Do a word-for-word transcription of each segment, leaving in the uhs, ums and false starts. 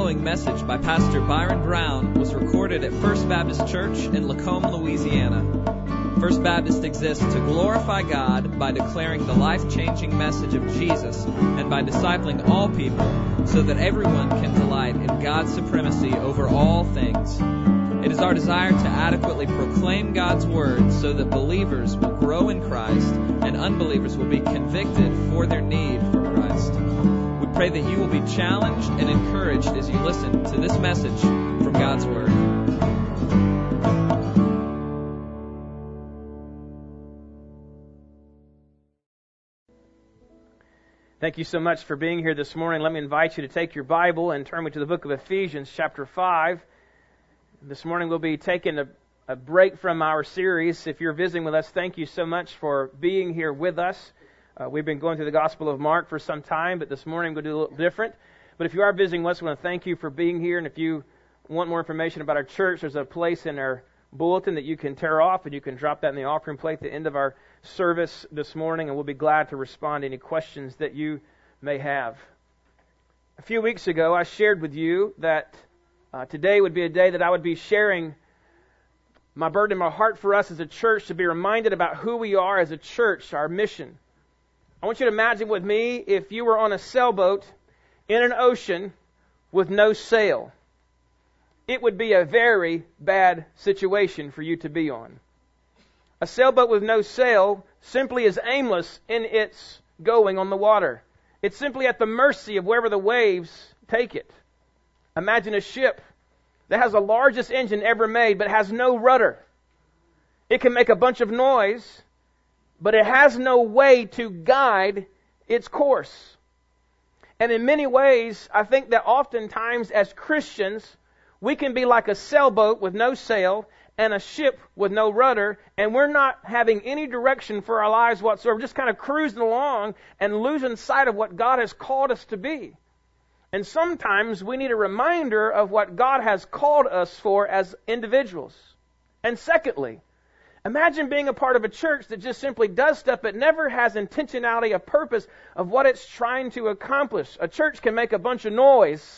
following message by Pastor Byron Brown was recorded at First Baptist Church in Lacombe, Louisiana. First Baptist exists to glorify God by declaring the life-changing message of Jesus and by discipling all people so that everyone can delight in God's supremacy over all things. It is our desire to adequately proclaim God's Word so that believers will grow in Christ and unbelievers will be convicted for their need for Christ. We pray that you will be challenged and encouraged as you listen to this message from God's Word. Thank you so much for being here this morning. Let me invite you to take your Bible and turn me to the book of Ephesians, chapter five. This morning we'll be taking a, a break from our series. If you're visiting with us, thank you so much for being here with us. Uh, we've been going through the Gospel of Mark for some time, but this morning we'll do a little different. But if you are visiting with us, we want to thank you for being here. And if you want more information about our church, there's a place in our bulletin that you can tear off, and you can drop that in the offering plate at the end of our service this morning, and we'll be glad to respond to any questions that you may have. A few weeks ago, I shared with you that uh, today would be a day that I would be sharing my burden in my heart for us as a church to be reminded about who we are as a church, our mission. I want you to imagine with me if you were on a sailboat in an ocean with no sail. It would be a very bad situation for you to be on. A sailboat with no sail simply is aimless in its going on the water. It's simply at the mercy of wherever the waves take it. Imagine a ship that has the largest engine ever made but has no rudder. It can make a bunch of noise, but it has no way to guide its course. And in many ways, I think that oftentimes as Christians, we can be like a sailboat with no sail and a ship with no rudder, and we're not having any direction for our lives whatsoever, just kind of cruising along and losing sight of what God has called us to be. And sometimes we need a reminder of what God has called us for as individuals. And secondly, imagine being a part of a church that just simply does stuff but never has intentionality, a purpose of what it's trying to accomplish. A church can make a bunch of noise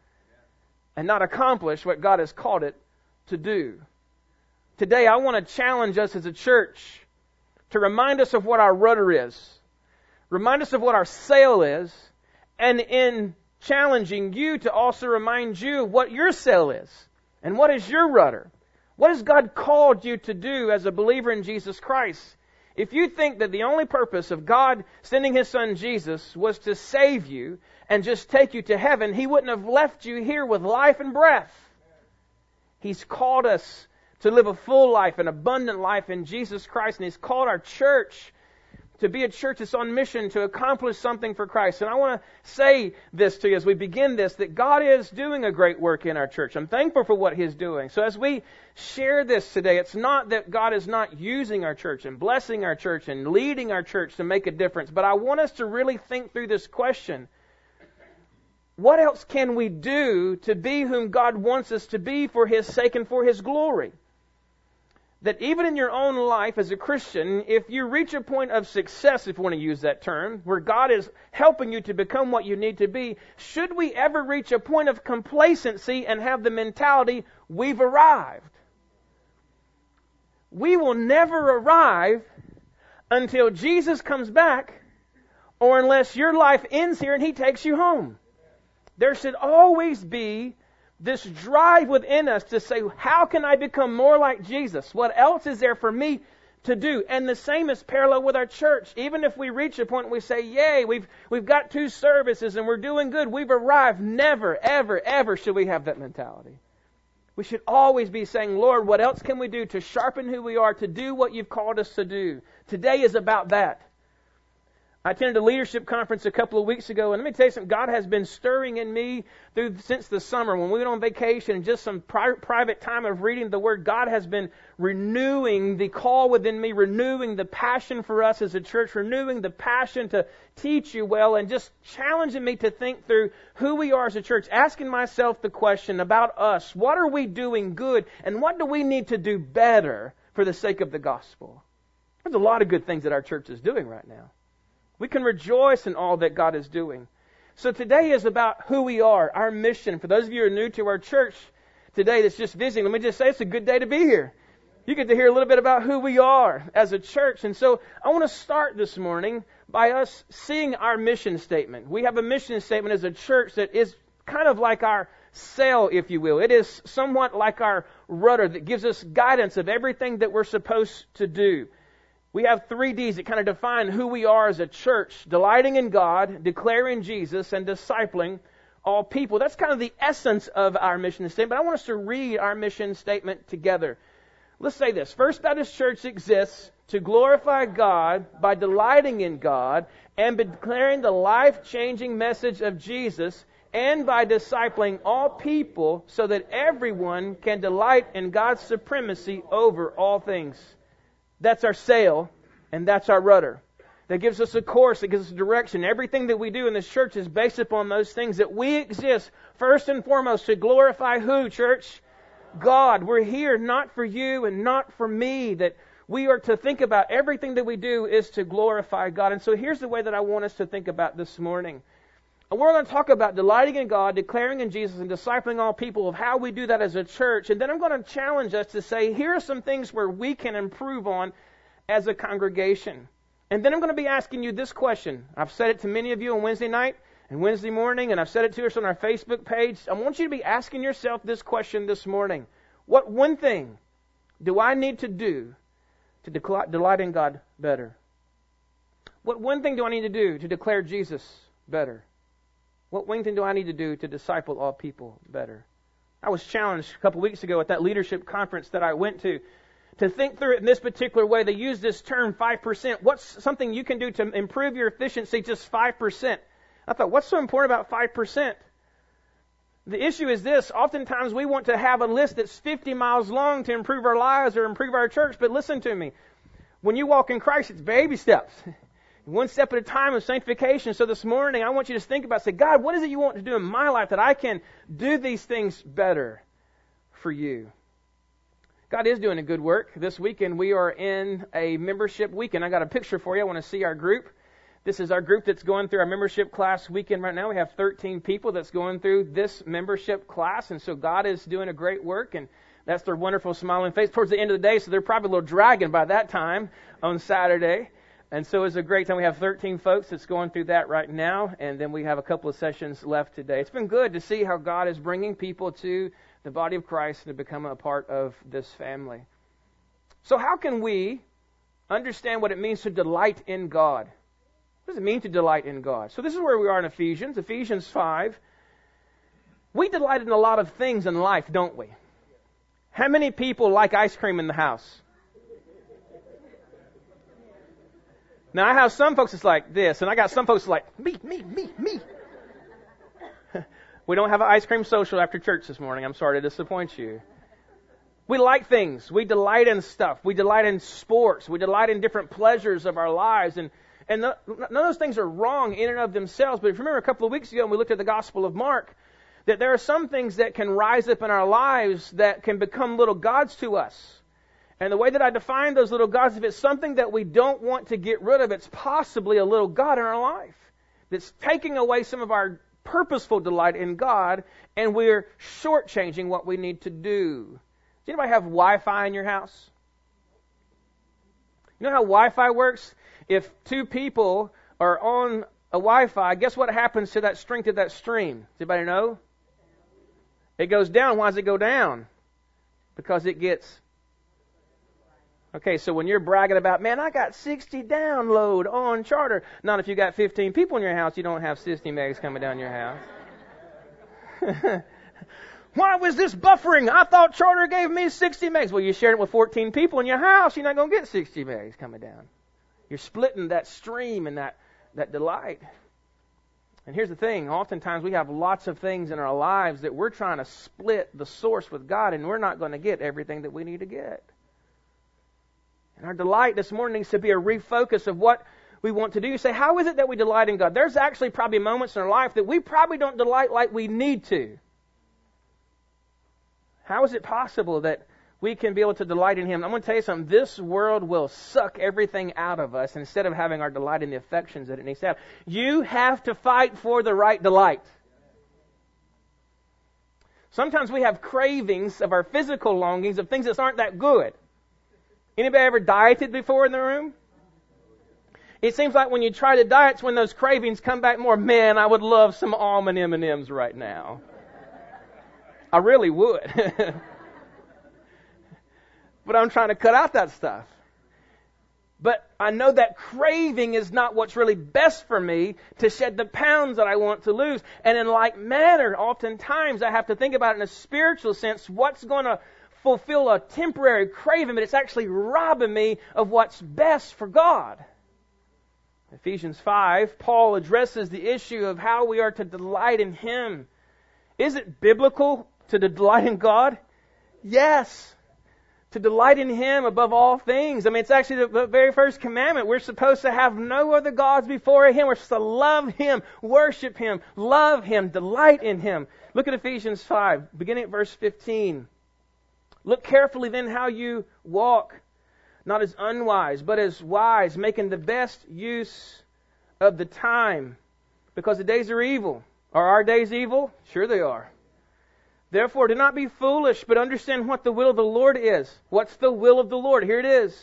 and not accomplish what God has called it to do. Today, I want to challenge us as a church to remind us of what our rudder is, remind us of what our sail is, and in challenging you to also remind you of what your sail is and what is your rudder. What has God called you to do as a believer in Jesus Christ? If you think that the only purpose of God sending His Son Jesus was to save you and just take you to heaven, He wouldn't have left you here with life and breath. He's called us to live a full life, an abundant life in Jesus Christ, and He's called our church to be a church that's on mission to accomplish something for Christ. And I want to say this to you as we begin this, that God is doing a great work in our church. I'm thankful for what He's doing. So as we share this today, it's not that God is not using our church and blessing our church and leading our church to make a difference, but I want us to really think through this question. What else can we do to be whom God wants us to be for His sake and for His glory? That even in your own life as a Christian, if you reach a point of success, if you want to use that term, where God is helping you to become what you need to be, should we ever reach a point of complacency and have the mentality, we've arrived? We will never arrive until Jesus comes back or unless your life ends here and He takes you home. There should always be this drive within us to say, how can I become more like Jesus? What else is there for me to do? And the same is parallel with our church. Even if we reach a point where we say, yay, we've we've got two services and we're doing good, we've arrived. Never, ever, ever should we have that mentality. We should always be saying, Lord, what else can we do to sharpen who we are, to do what You've called us to do? Today is about that. I attended a leadership conference a couple of weeks ago, and let me tell you something, God has been stirring in me through since the summer when we went on vacation and just some pri- private time of reading the Word. God has been renewing the call within me, renewing the passion for us as a church, renewing the passion to teach You well, and just challenging me to think through who we are as a church, asking myself the question about us. What are we doing good, and what do we need to do better for the sake of the gospel? There's a lot of good things that our church is doing right now. We can rejoice in all that God is doing. So today is about who we are, our mission. For those of you who are new to our church today that's just visiting, let me just say it's a good day to be here. You get to hear a little bit about who we are as a church. And so I want to start this morning by us seeing our mission statement. We have a mission statement as a church that is kind of like our sail, if you will. It is somewhat like our rudder that gives us guidance of everything that we're supposed to do. We have three D's that kind of define who we are as a church: delighting in God, declaring Jesus, and discipling all people. That's kind of the essence of our mission statement. But I want us to read our mission statement together. Let's say this. First Baptist Church exists to glorify God by delighting in God and by declaring the life-changing message of Jesus, and by discipling all people so that everyone can delight in God's supremacy over all things. That's our sail, and that's our rudder. That gives us a course, it gives us a direction. Everything that we do in this church is based upon those things, that we exist first and foremost to glorify who, church? God. We're here not for you and not for me. That we are to think about everything that we do is to glorify God. And so here's the way that I want us to think about this morning. We're going to talk about delighting in God, declaring in Jesus, and discipling all people, of how we do that as a church. And then I'm going to challenge us to say, here are some things where we can improve on as a congregation. And then I'm going to be asking you this question. I've said it to many of you on Wednesday night and Wednesday morning, and I've said it to us on our Facebook page. I want you to be asking yourself this question this morning. What one thing do I need to do to decl- delight in God better? What one thing do I need to do to declare Jesus better? What one thing do I need to do to disciple all people better? I was challenged a couple weeks ago at that leadership conference that I went to to think through it in this particular way. They use this term five percent. What's something you can do to improve your efficiency just five percent? I thought, what's so important about five percent? The issue is this. Oftentimes we want to have a list that's fifty miles long to improve our lives or improve our church. But listen to me. When you walk in Christ, it's baby steps. One step at a time of sanctification. So this morning, I want you to think about, say, God, what is it you want to do in my life that I can do these things better for you? God is doing a good work. This weekend, we are in a membership weekend. I got a picture for you. I want to see our group. This is our group that's going through our membership class weekend right now. We have thirteen people that's going through this membership class. And so God is doing a great work. And that's their wonderful smiling face towards the end of the day. So they're probably a little dragging by that time on Saturday. And so it's a great time. We have thirteen folks that's going through that right now, and then we have a couple of sessions left today. It's been good to see how God is bringing people to the body of Christ and to become a part of this family. So how can we understand what it means to delight in God? What does it mean to delight in God? So this is where we are in Ephesians, Ephesians five. We delight in a lot of things in life, don't we? How many people like ice cream in the house? Now, I have some folks that's like this, and I got some folks that's like, me, me, me, me. We don't have an ice cream social after church this morning. I'm sorry to disappoint you. We like things. We delight in stuff. We delight in sports. We delight in different pleasures of our lives. And, and none of those things are wrong in and of themselves. But if you remember a couple of weeks ago when we looked at the Gospel of Mark, that there are some things that can rise up in our lives that can become little gods to us. And the way that I define those little gods, if it's something that we don't want to get rid of, it's possibly a little god in our life that's taking away some of our purposeful delight in God, and we're shortchanging what we need to do. Does anybody have Wi-Fi in your house? You know how Wi-Fi works? If two people are on a Wi-Fi, guess what happens to that strength of that stream? Does anybody know? It goes down. Why does it go down? Because it gets... Okay, so when you're bragging about, man, I got sixty download on Charter. Not if you got fifteen people in your house, you don't have sixty megs coming down your house. Why was this buffering? I thought Charter gave me sixty megs. Well, you shared it with fourteen people in your house. You're not going to get sixty megs coming down. You're splitting that stream and that, that delight. And here's the thing. Oftentimes we have lots of things in our lives that we're trying to split the source with God, and we're not going to get everything that we need to get. And our delight this morning needs to be a refocus of what we want to do. You say, how is it that we delight in God? There's actually probably moments in our life that we probably don't delight like we need to. How is it possible that we can be able to delight in Him. I'm going to tell you something. This world will suck everything out of us instead of having our delight in the affections that it needs to have. You have to fight for the right delight. Sometimes we have cravings of our physical longings of things that aren't that good. Anybody ever dieted before in the room? It seems like when you try to diet, it's when those cravings come back more. Man, I would love some almond M and M's right now. I really would. But I'm trying to cut out that stuff. But I know that craving is not what's really best for me to shed the pounds that I want to lose. And in like manner, oftentimes I have to think about it in a spiritual sense, what's going to fulfill a temporary craving, but it's actually robbing me of what's best for God. Ephesians five, Paul addresses the issue of how we are to delight in Him. Is it biblical to delight in God? Yes. To delight in Him above all things. I mean, it's actually the very first commandment. We're supposed to have no other gods before Him. We're supposed to love Him, worship Him, love Him, delight in Him. Look at Ephesians five, beginning at verse fifteen. Look carefully then how you walk, not as unwise, but as wise, making the best use of the time, because the days are evil. Are our days evil? Sure they are. Therefore, do not be foolish, but understand what the will of the Lord is. What's the will of the Lord? Here it is.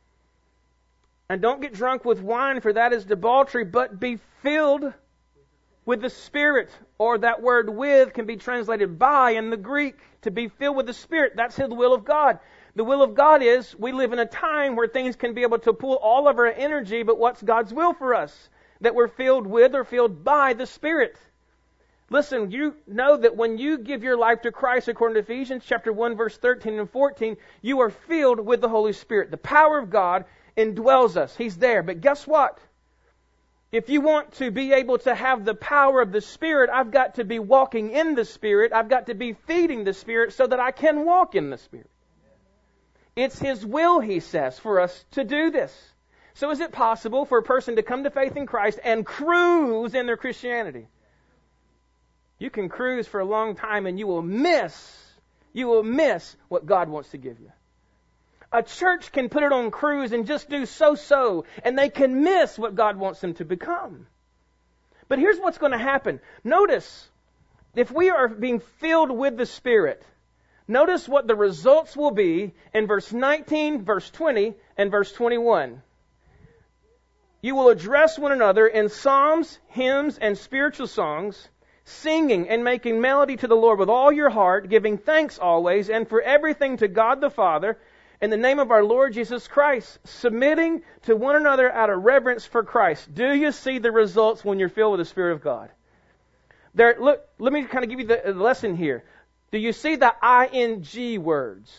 And don't get drunk with wine, for that is debauchery, but be filled with the Spirit. Or that word with can be translated by in the Greek. To be filled with the Spirit. That's the will of God. The will of God is we live in a time where things can be able to pull all of our energy, but what's God's will for us? That we're filled with or filled by the Spirit. Listen, you know that when you give your life to Christ, according to Ephesians chapter one, verse thirteen and fourteen, you are filled with the Holy Spirit. The power of God indwells us. He's there. But guess what? If you want to be able to have the power of the Spirit, I've got to be walking in the Spirit. I've got to be feeding the Spirit so that I can walk in the Spirit. It's His will, He says, for us to do this. So is it possible for a person to come to faith in Christ and cruise in their Christianity? You can cruise for a long time and you will miss, you will miss what God wants to give you. A church can put it on cruise and just do so-so, and they can miss what God wants them to become. But here's what's going to happen. Notice, if we are being filled with the Spirit, notice what the results will be in verse nineteen, verse twenty, and verse twenty-one. You will address one another in psalms, hymns, and spiritual songs, singing and making melody to the Lord with all your heart, giving thanks always, and for everything to God the Father, in the name of our Lord Jesus Christ, submitting to one another out of reverence for Christ. Do you see the results when you're filled with the Spirit of God? There, look, let me kind of give you the, the lesson here. Do you see the I N G words?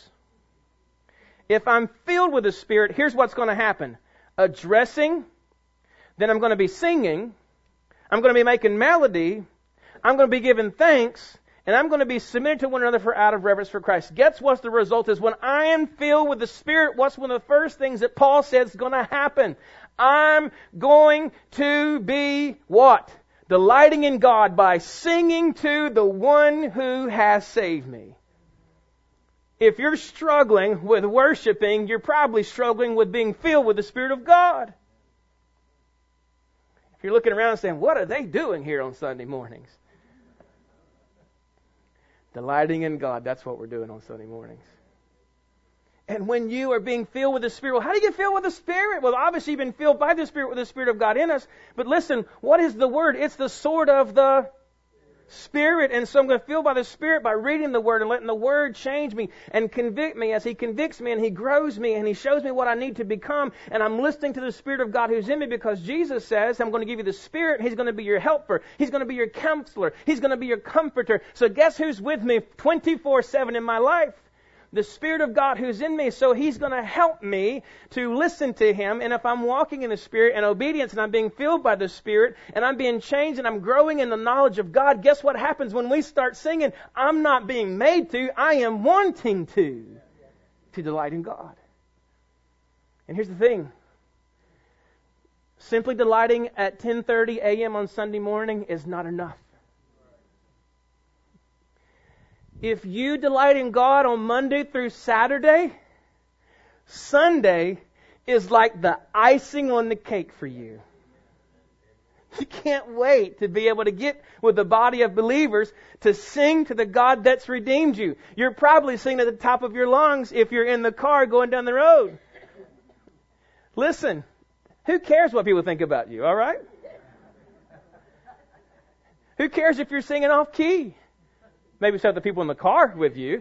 If I'm filled with the Spirit, here's what's going to happen. Addressing, then I'm going to be singing, I'm going to be making melody, I'm going to be giving thanks, and I'm going to be submitted to one another for out of reverence for Christ. Guess what the result is? When I am filled with the Spirit, what's one of the first things that Paul says is going to happen? I'm going to be what? Delighting in God by singing to the one who has saved me. If you're struggling with worshiping, you're probably struggling with being filled with the Spirit of God. If you're looking around and saying, what are they doing here on Sunday mornings? Delighting in God. That's what we're doing on Sunday mornings. And when you are being filled with the Spirit, well, how do you get filled with the Spirit? Well, obviously you've been filled by the Spirit with the Spirit of God in us. But listen, what is the Word? It's the sword of the Spirit. And so I'm going to feel by the Spirit by reading the Word and letting the Word change me and convict me as He convicts me and He grows me and He shows me what I need to become. And I'm listening to the Spirit of God who's in me because Jesus says, I'm going to give you the Spirit and He's going to be your helper. He's going to be your counselor. He's going to be your comforter. So guess who's with me twenty-four seven in my life? The Spirit of God who's in me. So He's going to help me to listen to Him. And if I'm walking in the Spirit and obedience and I'm being filled by the Spirit and I'm being changed and I'm growing in the knowledge of God, guess what happens when we start singing? I'm not being made to, I am wanting to, to delight in God. And here's the thing. Simply delighting at ten thirty a.m. on Sunday morning is not enough. If you delight in God on Monday through Saturday, Sunday is like the icing on the cake for you. You can't wait to be able to get with the body of believers to sing to the God that's redeemed you. You're probably singing at the top of your lungs if you're in the car going down the road. Listen, who cares what people think about you, all right? Who cares if you're singing off key? Maybe so the people in the car with you.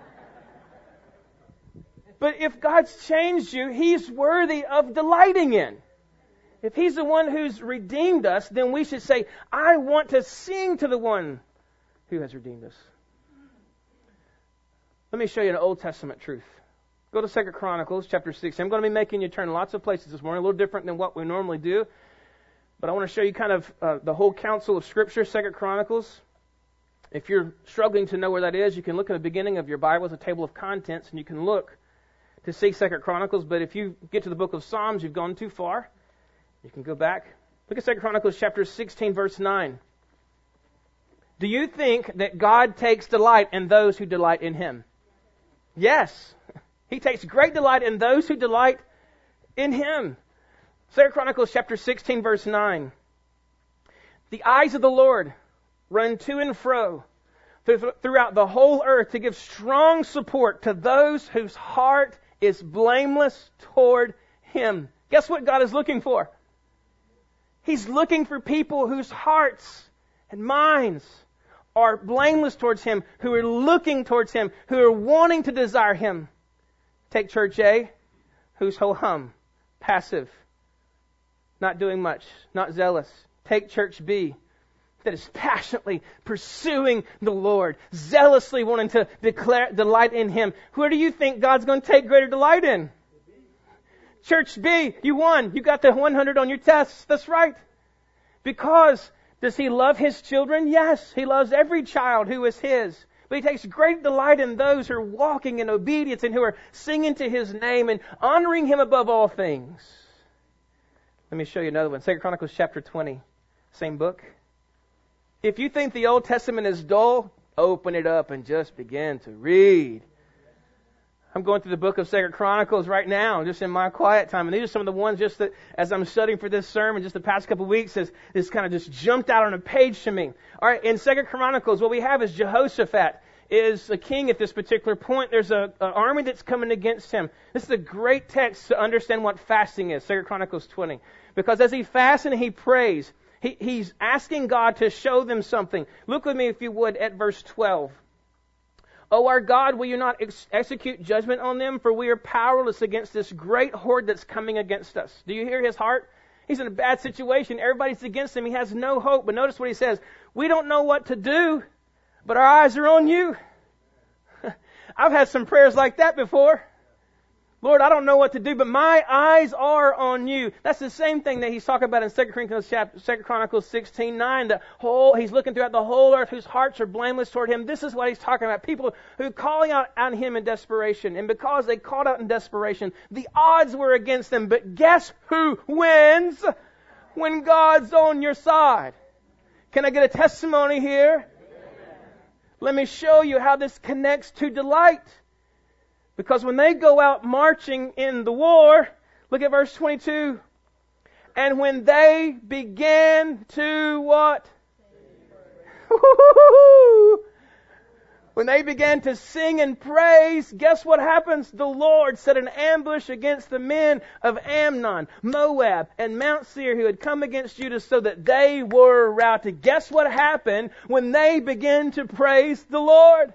But if God's changed you, He's worthy of delighting in. If He's the one who's redeemed us, then we should say, I want to sing to the one who has redeemed us. Let me show you an Old Testament truth. Go to Second Chronicles chapter six. I'm going to be making you turn lots of places this morning, a little different than what we normally do. But I want to show you kind of uh, the whole counsel of Scripture, Second Chronicles. If you're struggling to know where that is, you can look at the beginning of your Bible as a table of contents, and you can look to see Second Chronicles. But if you get to the book of Psalms, you've gone too far. You can go back. Look at Second Chronicles chapter sixteen, verse nine. Do you think that God takes delight in those who delight in Him? Yes. He takes great delight in those who delight in Him. Second Chronicles chapter sixteen, verse nine. The eyes of the Lord run to and fro throughout the whole earth to give strong support to those whose heart is blameless toward Him. Guess what God is looking for? He's looking for people whose hearts and minds are blameless towards Him, who are looking towards Him, who are wanting to desire Him. Take church A, who's ho-hum, passive, not doing much, not zealous. Take church B, that is passionately pursuing the Lord, zealously wanting to declare delight in Him. Who do you think God's going to take greater delight in? Church B, you won. You got the one hundred on your test. That's right. Because does He love His children? Yes, He loves every child who is His. But He takes great delight in those who are walking in obedience and who are singing to His name and honoring Him above all things. Let me show you another one. Second Chronicles chapter twenty. Same book. If you think the Old Testament is dull, open it up and just begin to read. I'm going through the book of Second Chronicles right now, just in my quiet time. And these are some of the ones just that, as I'm studying for this sermon, just the past couple of weeks, has this kind of just jumped out on a page to me. All right, in Second Chronicles, what we have is Jehoshaphat is a king at this particular point. There's a, a army that's coming against him. This is a great text to understand what fasting is, Second Chronicles twenty. Because as he fasts and he prays, he, he's asking God to show them something. Look with me, if you would, at verse twelve. O our God, will you not ex- execute judgment on them? For we are powerless against this great horde that's coming against us. Do you hear his heart? He's in a bad situation. Everybody's against him. He has no hope. But notice what he says. We don't know what to do, but our eyes are on you. I've had some prayers like that before. Lord, I don't know what to do, but my eyes are on you. That's the same thing that he's talking about in Second Chronicles chapter, Second Chronicles sixteen nine. The whole, he's looking throughout the whole earth whose hearts are blameless toward him. This is what he's talking about. People who are calling out on him in desperation. And because they called out in desperation, the odds were against them. But guess who wins when God's on your side? Can I get a testimony here? Let me show you how this connects to delight. Because when they go out marching in the war, look at verse twenty-two. And when they began to what? When they began to sing and praise, guess what happens? The Lord set an ambush against the men of Ammon, Moab, and Mount Seir who had come against Judah so that they were routed. Guess what happened when they began to praise the Lord?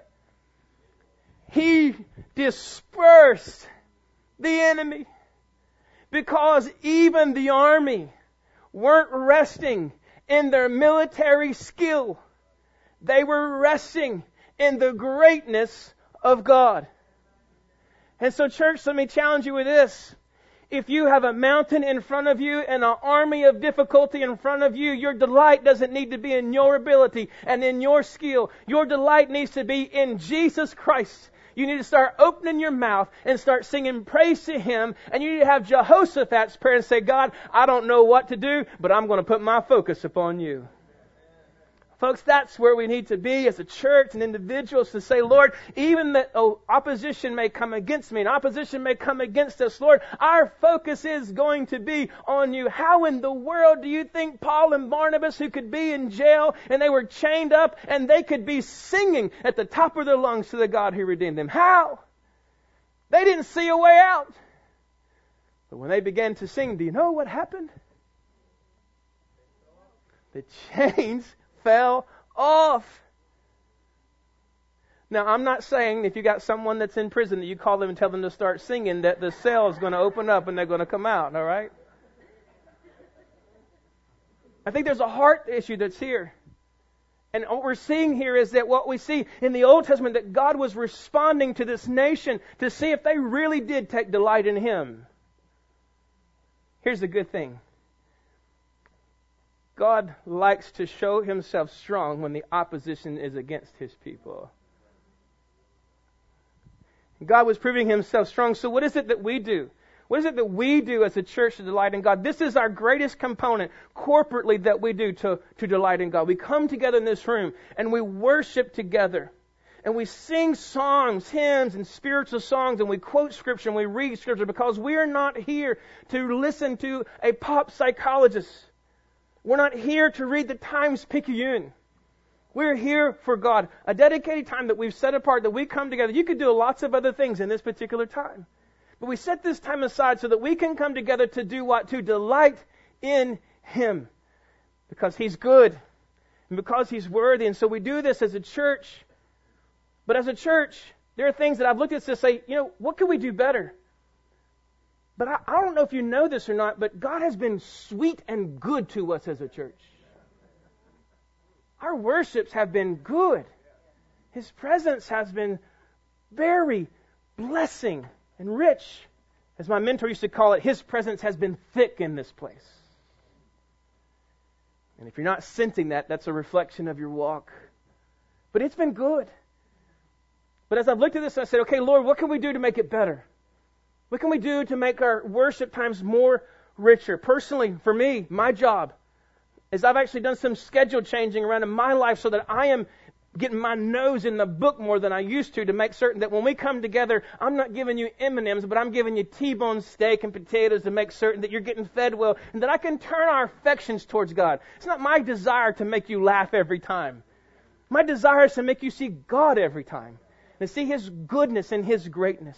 He dispersed the enemy, because even the army weren't resting in their military skill. They were resting in the greatness of God. And so, church, let me challenge you with this. If you have a mountain in front of you and an army of difficulty in front of you, your delight doesn't need to be in your ability and in your skill. Your delight needs to be in Jesus Christ. You need to start opening your mouth and start singing praise to Him. And you need to have Jehoshaphat's prayer and say, God, I don't know what to do, but I'm going to put my focus upon you. Folks, that's where we need to be as a church and individuals, to say, Lord, even that oh, opposition may come against me and opposition may come against us, Lord, our focus is going to be on you. How in the world do you think Paul and Barnabas, who could be in jail and they were chained up, and they could be singing at the top of their lungs to the God who redeemed them? How? They didn't see a way out. But when they began to sing, do you know what happened? The chains fell off. Now, I'm not saying if you got someone that's in prison that you call them and tell them to start singing, that the cell is going to open up and they're going to come out, all right? I think there's a heart issue that's here. And what we're seeing here is that what we see in the Old Testament, that God was responding to this nation to see if they really did take delight in Him. Here's the good thing. God likes to show Himself strong when the opposition is against His people. God was proving Himself strong. So what is it that we do? What is it that we do as a church to delight in God? This is our greatest component corporately that we do to, to delight in God. We come together in this room and we worship together. And we sing songs, hymns, and spiritual songs, and we quote Scripture and we read Scripture, because we are not here to listen to a pop psychologist. We're not here to read the Times-Picayune. We're here for God. A dedicated time that we've set apart, that we come together. You could do lots of other things in this particular time. But we set this time aside so that we can come together to do what? To delight in Him. Because He's good. And because He's worthy. And so we do this as a church. But as a church, there are things that I've looked at to say, you know, what can we do better? But I, I don't know if you know this or not, but God has been sweet and good to us as a church. Our worships have been good. His presence has been very blessing and rich. As my mentor used to call it, His presence has been thick in this place. And if you're not sensing that, that's a reflection of your walk. But it's been good. But as I've looked at this, I said, okay, Lord, what can we do to make it better? What can we do to make our worship times more richer? Personally, for me, my job is I've actually done some schedule changing around in my life so that I am getting my nose in the book more than I used to, to make certain that when we come together, I'm not giving you M and M's, but I'm giving you T-bone steak and potatoes to make certain that you're getting fed well, and that I can turn our affections towards God. It's not my desire to make you laugh every time. My desire is to make you see God every time, and see His goodness and His greatness.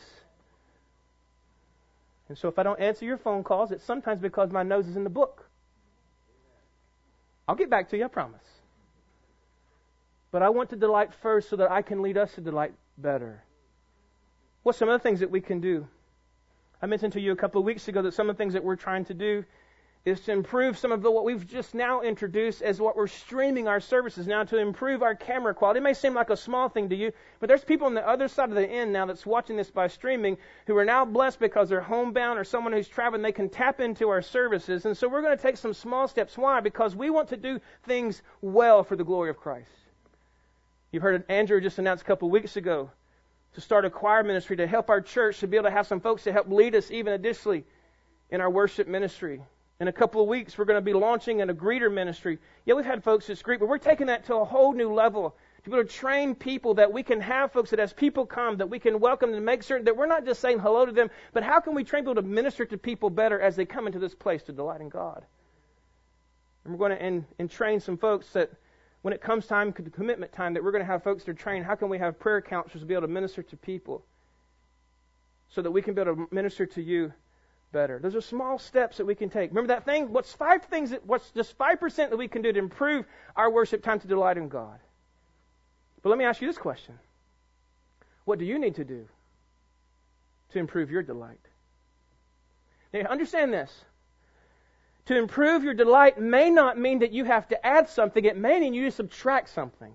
And so if I don't answer your phone calls, it's sometimes because my nose is in the book. I'll get back to you, I promise. But I want to delight first so that I can lead us to delight better. What's some other things that we can do? I mentioned to you a couple of weeks ago that some of the things that we're trying to do is to improve some of the, what we've just now introduced as what we're streaming our services now, to improve our camera quality. It may seem like a small thing to you, but there's people on the other side of the end now that's watching this by streaming who are now blessed because they're homebound or someone who's traveling. They can tap into our services. And so we're going to take some small steps. Why? Because we want to do things well for the glory of Christ. You've heard Andrew just announced a couple of weeks ago to start a choir ministry to help our church to be able to have some folks to help lead us even additionally in our worship ministry. In a couple of weeks, we're going to be launching an, a greeter ministry. Yeah, we've had folks that greet, but we're taking that to a whole new level, to be able to train people, that we can have folks that as people come, that we can welcome them and make certain that we're not just saying hello to them, but how can we train people to minister to people better as they come into this place to delight in God? And we're going to and, and train some folks that when it comes time, commitment time, that we're going to have folks that are trained. How can we have prayer counselors to be able to minister to people so that we can be able to minister to you better? Those are small steps that we can take. Remember that thing? What's five things that, what's just five percent that we can do to improve our worship time to delight in God? But let me ask you this question. What do you need to do to improve your delight? Now, understand this. To improve your delight may not mean that you have to add something. It may mean you subtract something.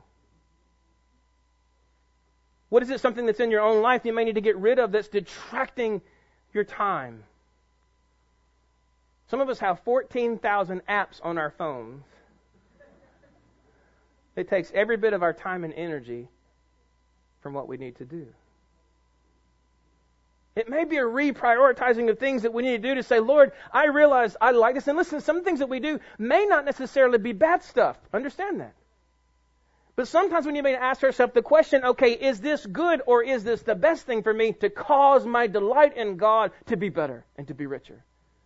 What is it? Something that's in your own life you may need to get rid of that's detracting your time. Some of us have fourteen thousand apps on our phones. It takes every bit of our time and energy from what we need to do. It may be a reprioritizing of things that we need to do to say, Lord, I realize I like this. And listen, some things that we do may not necessarily be bad stuff. Understand that. But sometimes we need to ask ourselves the question, okay, is this good or is this the best thing for me to cause my delight in God to be better and to be richer?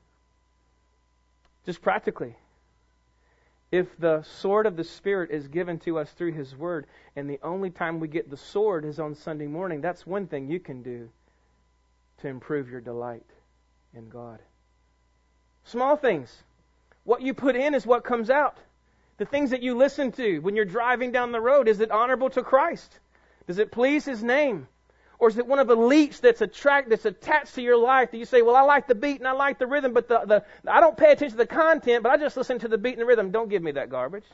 Just practically. If the sword of the Spirit is given to us through His Word, and the only time we get the sword is on Sunday morning, that's one thing you can do to improve your delight in God. Small things. What you put in is what comes out. The things that you listen to when you're driving down the road, is it honorable to Christ? Does it please His name? Or is it one of the leaps that's attract that's attached to your life that you say, well, I like the beat and I like the rhythm, but the, the I don't pay attention to the content, but I just listen to the beat and the rhythm. Don't give me that garbage.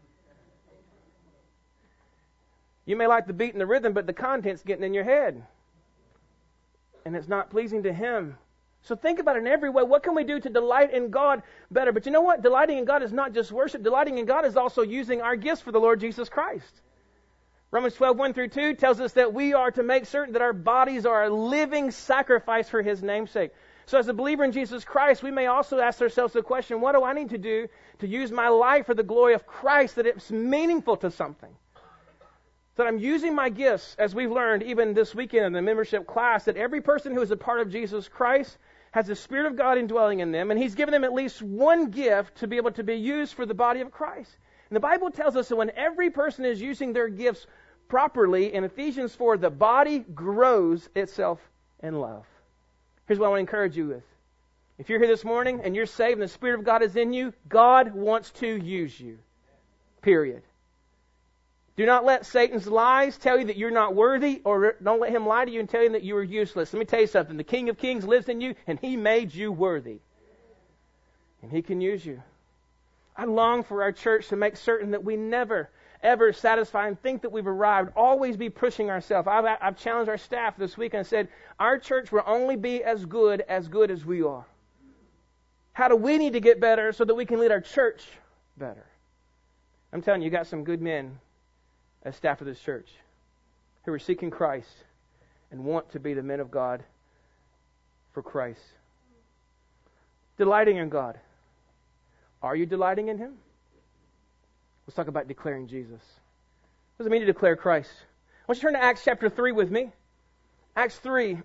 You may like the beat and the rhythm, but the content's getting in your head. And it's not pleasing to Him. So think about it in every way. What can we do to delight in God better? But you know what? Delighting in God is not just worship. Delighting in God is also using our gifts for the Lord Jesus Christ. Romans twelve, one through two tells us that we are to make certain that our bodies are a living sacrifice for His name's sake. So as a believer in Jesus Christ, we may also ask ourselves the question, what do I need to do to use my life for the glory of Christ, that it's meaningful to something? That I'm using my gifts, as we've learned even this weekend in the membership class, that every person who is a part of Jesus Christ has the Spirit of God indwelling in them, and He's given them at least one gift to be able to be used for the body of Christ. And the Bible tells us that when every person is using their gifts properly, in Ephesians four, the body grows itself in love. Here's what I want to encourage you with. If you're here this morning and you're saved and the Spirit of God is in you, God wants to use you. Period. Do not let Satan's lies tell you that you're not worthy, or don't let him lie to you and tell you that you are useless. Let me tell you something. The King of Kings lives in you, and He made you worthy. And He can use you. I long for our church to make certain that we never, ever satisfy and think that we've arrived. Always be pushing ourselves. I've, I've challenged our staff this week and said, our church will only be as good as good as we are. How do we need to get better so that we can lead our church better? I'm telling you, you got some good men as staff of this church who are seeking Christ and want to be the men of God for Christ. Delighting in God. Are you delighting in Him? Let's talk about declaring Jesus. What does it mean to declare Christ? I want you to turn to Acts chapter three with me. Acts three.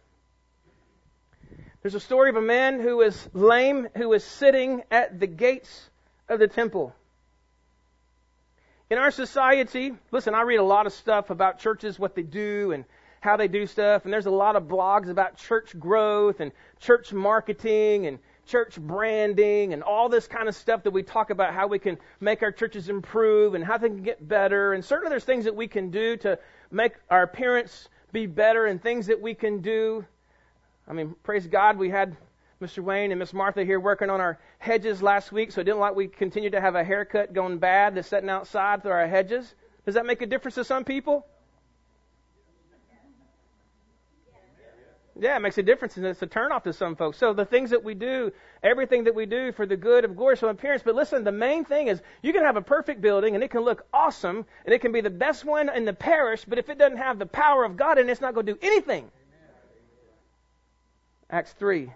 There's a story of a man who was lame, who was sitting at the gates of the temple. In our society, listen, I read a lot of stuff about churches, what they do and how they do stuff. And there's a lot of blogs about church growth and church marketing and church branding and all this kind of stuff that we talk about, how we can make our churches improve and how they can get better. And certainly there's things that we can do to make our appearance be better and things that we can do. I mean, praise God, we had Mister Wayne and Miss Martha here working on our hedges last week, so it didn't like we continue to have a haircut going bad that's sitting outside through our hedges. Does that make a difference to some people? Yeah, it makes a difference, and it's a turnoff to some folks. So the things that we do, everything that we do for the good of glorious appearance. But listen, the main thing is you can have a perfect building, and it can look awesome, and it can be the best one in the parish, but if it doesn't have the power of God in it, it's not going to do anything. Acts three.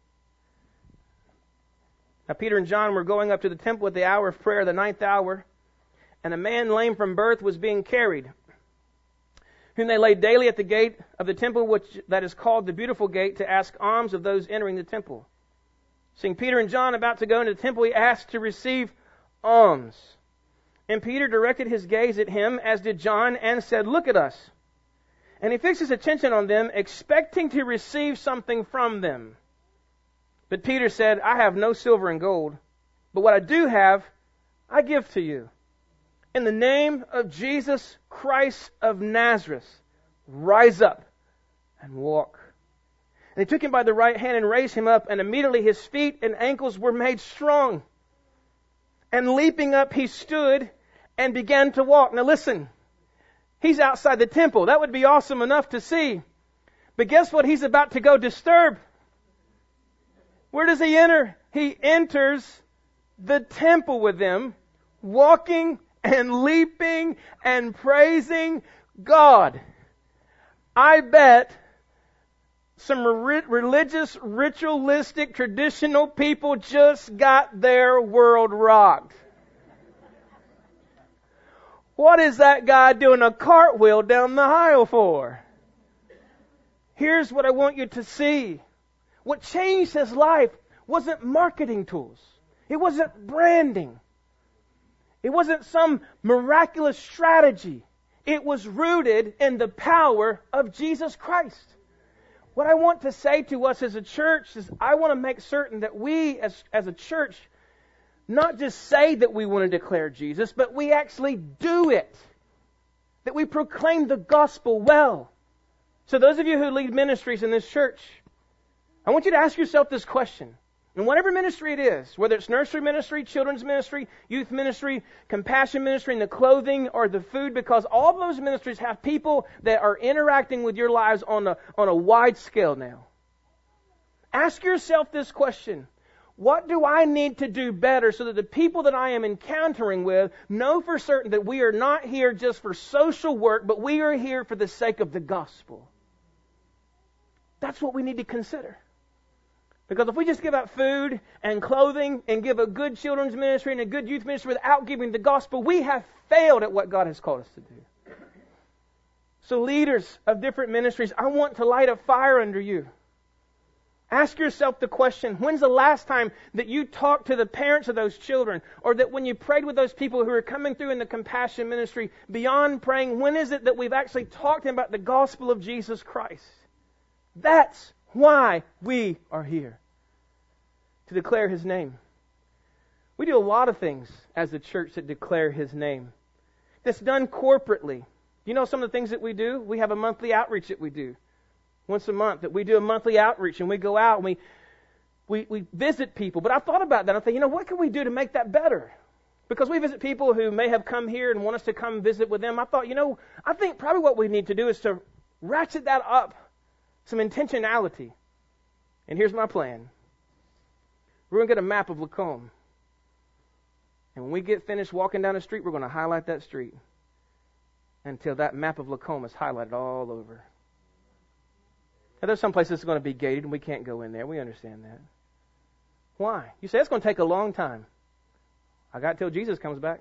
Now Peter and John were going up to the temple at the hour of prayer, the ninth hour, and a man lame from birth was being carried, whom they laid daily at the gate of the temple, which that is called the Beautiful Gate, to ask alms of those entering the temple. Seeing Peter and John about to go into the temple, he asked to receive alms. And Peter directed his gaze at him, as did John, and said, "Look at us." And he fixed his attention on them, expecting to receive something from them. But Peter said, "I have no silver and gold, but what I do have, I give to you. In the name of Jesus Christ of Nazareth, rise up and walk." And they took him by the right hand and raised him up, and immediately his feet and ankles were made strong. And leaping up, he stood and began to walk. Now listen, he's outside the temple. That would be awesome enough to see. But guess what he's about to go disturb? Where does he enter? He enters the temple with them, walking and leaping and praising God. I bet some re- religious, ritualistic, traditional people just got their world rocked. What is that guy doing a cartwheel down the aisle for? Here's what I want you to see. What changed his life wasn't marketing tools. It wasn't branding. It wasn't some miraculous strategy. It was rooted in the power of Jesus Christ. What I want to say to us as a church is I want to make certain that we as, as a church not just say that we want to declare Jesus, but we actually do it. That we proclaim the gospel well. So those of you who lead ministries in this church, I want you to ask yourself this question. In whatever ministry it is, whether it's nursery ministry, children's ministry, youth ministry, compassion ministry, and the clothing or the food, because all of those ministries have people that are interacting with your lives on a, on a wide scale now. Ask yourself this question. What do I need to do better so that the people that I am encountering with know for certain that we are not here just for social work, but we are here for the sake of the gospel? That's what we need to consider. Because if we just give out food and clothing and give a good children's ministry and a good youth ministry without giving the gospel, we have failed at what God has called us to do. So leaders of different ministries, I want to light a fire under you. Ask yourself the question, when's the last time that you talked to the parents of those children, or that when you prayed with those people who are coming through in the compassion ministry, beyond praying, when is it that we've actually talked about the gospel of Jesus Christ? That's why we are here. To declare His name. We do a lot of things as a church that declare His name. That's done corporately. You know some of the things that we do? We have a monthly outreach that we do. Once a month, that we do a monthly outreach and we go out and we we, we visit people. But I thought about that. I thought, you know, what can we do to make that better? Because we visit people who may have come here and want us to come visit with them. I thought, you know, I think probably what we need to do is to ratchet that up. Some intentionality. And here's my plan. We're going to get a map of Lacombe. And when we get finished walking down the street, we're going to highlight that street until that map of Lacombe is highlighted all over. Now, there's some places it's going to be gated and we can't go in there. We understand that. Why? You say it's going to take a long time. I got till Jesus comes back.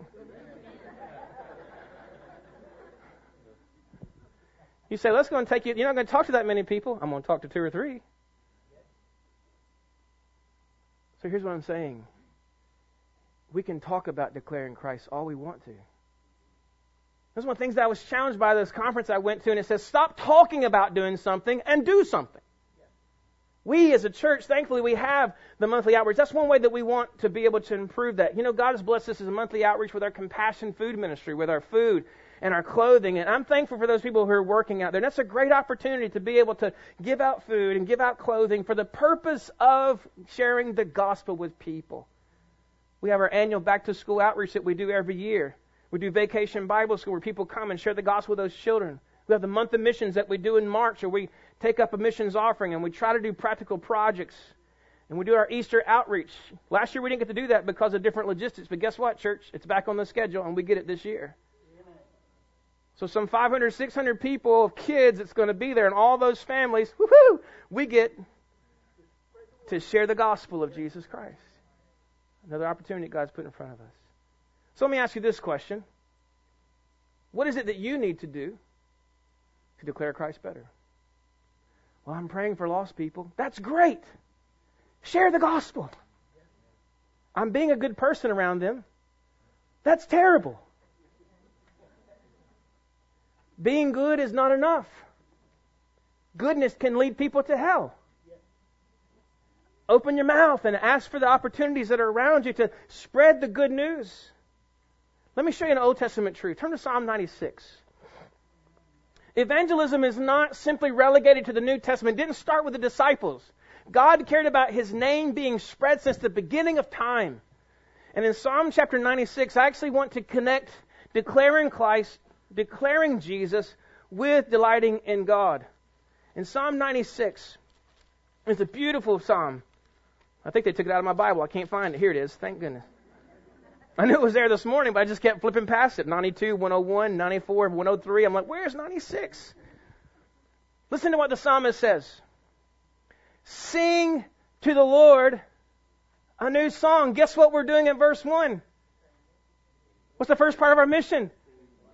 You say, let's go and take you. You're not going to talk to that many people. I'm going to talk to two or three. So here's what I'm saying. We can talk about declaring Christ all we want to. That's one of the things that I was challenged by this conference I went to, and it says, stop talking about doing something and do something. We as a church, thankfully, we have the monthly outreach. That's one way that we want to be able to improve that. You know, God has blessed us as a monthly outreach with our compassion food ministry, with our food and our clothing. And I'm thankful for those people who are working out there. That's a great opportunity to be able to give out food and give out clothing for the purpose of sharing the gospel with people. We have our annual back-to-school outreach that we do every year. We do Vacation Bible School where people come and share the gospel with those children. We have the month of missions that we do in March, where we take up a missions offering and we try to do practical projects. And we do our Easter outreach. Last year we didn't get to do that because of different logistics. But guess what, church? It's back on the schedule and we get it this year. Amen. So some five hundred, six hundred people of kids that's going to be there, and all those families, woohoo, we get to share the gospel of Jesus Christ. Another opportunity God's put in front of us. So let me ask you this question. What is it that you need to do to declare Christ better? Well, I'm praying for lost people. That's great. Share the gospel. I'm being a good person around them. That's terrible. Being good is not enough. Goodness can lead people to hell. Open your mouth and ask for the opportunities that are around you to spread the good news. Let me show you an Old Testament truth. Turn to Psalm ninety-six. Evangelism is not simply relegated to the New Testament. It didn't start with the disciples. God cared about His name being spread since the beginning of time. And in Psalm chapter ninety-six, I actually want to connect declaring Christ, declaring Jesus, with delighting in God. In Psalm ninety-six, it's a beautiful psalm. I think they took it out of my Bible. I can't find it. Here it is. Thank goodness. I knew it was there this morning, but I just kept flipping past it. ninety-two, one oh one, ninety-four, one oh three. I'm like, where's ninety-six? Listen to what the psalmist says. Sing to the Lord a new song. Guess what we're doing in verse one? What's the first part of our mission?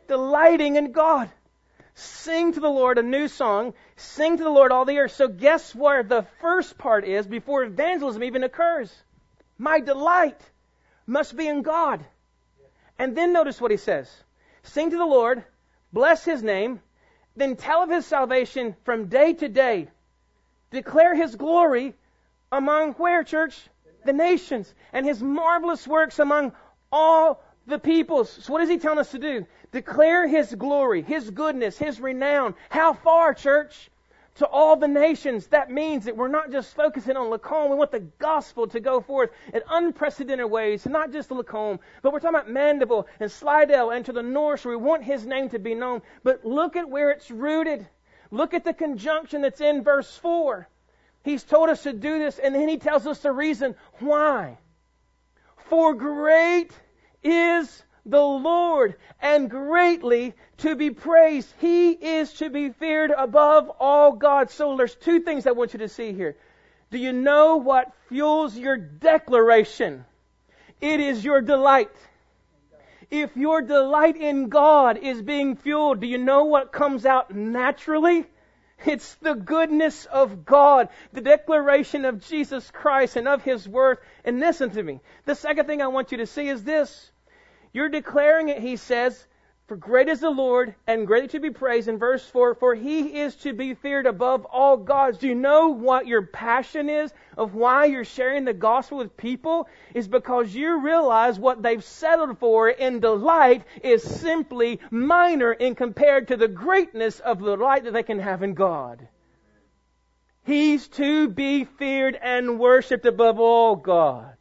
delighting in God. Sing to the Lord a new song. Sing to the Lord all the earth. So guess where the first part is before evangelism even occurs? My delight must be in God. And then notice what he says. Sing to the Lord, bless His name, then tell of His salvation from day to day. Declare His glory among where, church? The nations. And His marvelous works among all the peoples. So what is He telling us to do? Declare His glory, His goodness, His renown. How far, church? To all the nations. That means that we're not just focusing on Lacombe. We want the gospel to go forth in unprecedented ways. Not just Lacombe, but we're talking about Mandeville and Slidell and to the north. So we want His name to be known. But look at where it's rooted. Look at the conjunction that's in verse four. He's told us to do this, and then He tells us the reason why. For great is the Lord, and greatly to be praised. He is to be feared above all gods. So there's two things I want you to see here. Do you know what fuels your declaration? It is your delight. If your delight in God is being fueled, do you know what comes out naturally? It's the goodness of God, the declaration of Jesus Christ and of His worth. And listen to me. The second thing I want you to see is this. You're declaring it, he says, for great is the Lord and greatly to be praised. In verse four, for He is to be feared above all gods. Do you know what your passion is of why you're sharing the gospel with people? Is because you realize what they've settled for in delight is simply minor in compared to the greatness of the delight that they can have in God. He's to be feared and worshipped above all gods.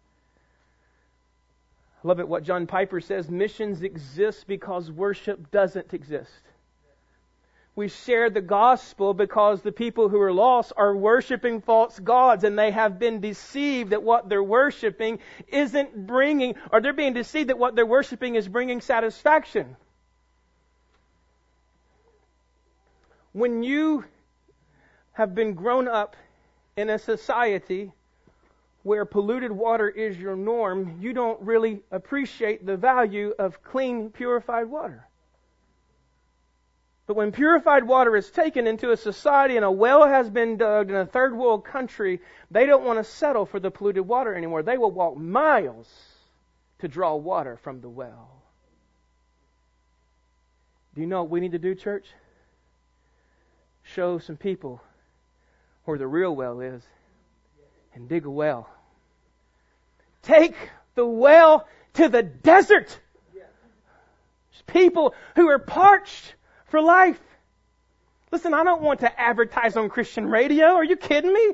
I love it what John Piper says, missions exist because worship doesn't exist. We share the gospel because the people who are lost are worshiping false gods, and they have been deceived that what they're worshiping isn't bringing, or they're being deceived that what they're worshiping is bringing satisfaction. When you have been grown up in a society where polluted water is your norm, you don't really appreciate the value of clean, purified water. But when purified water is taken into a society and a well has been dug in a third world country, they don't want to settle for the polluted water anymore. They will walk miles to draw water from the well. Do you know what we need to do, church? Show some people where the real well is and dig a well. Take the well to the desert. There's people who are parched for life. Listen, I don't want to advertise on Christian radio. Are you kidding me?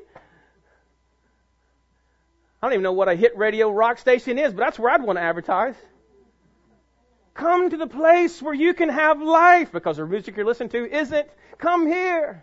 I don't even know what a hit radio rock station is, but that's where I'd want to advertise. Come to the place where you can have life, because the music you're listening to isn't. Come here.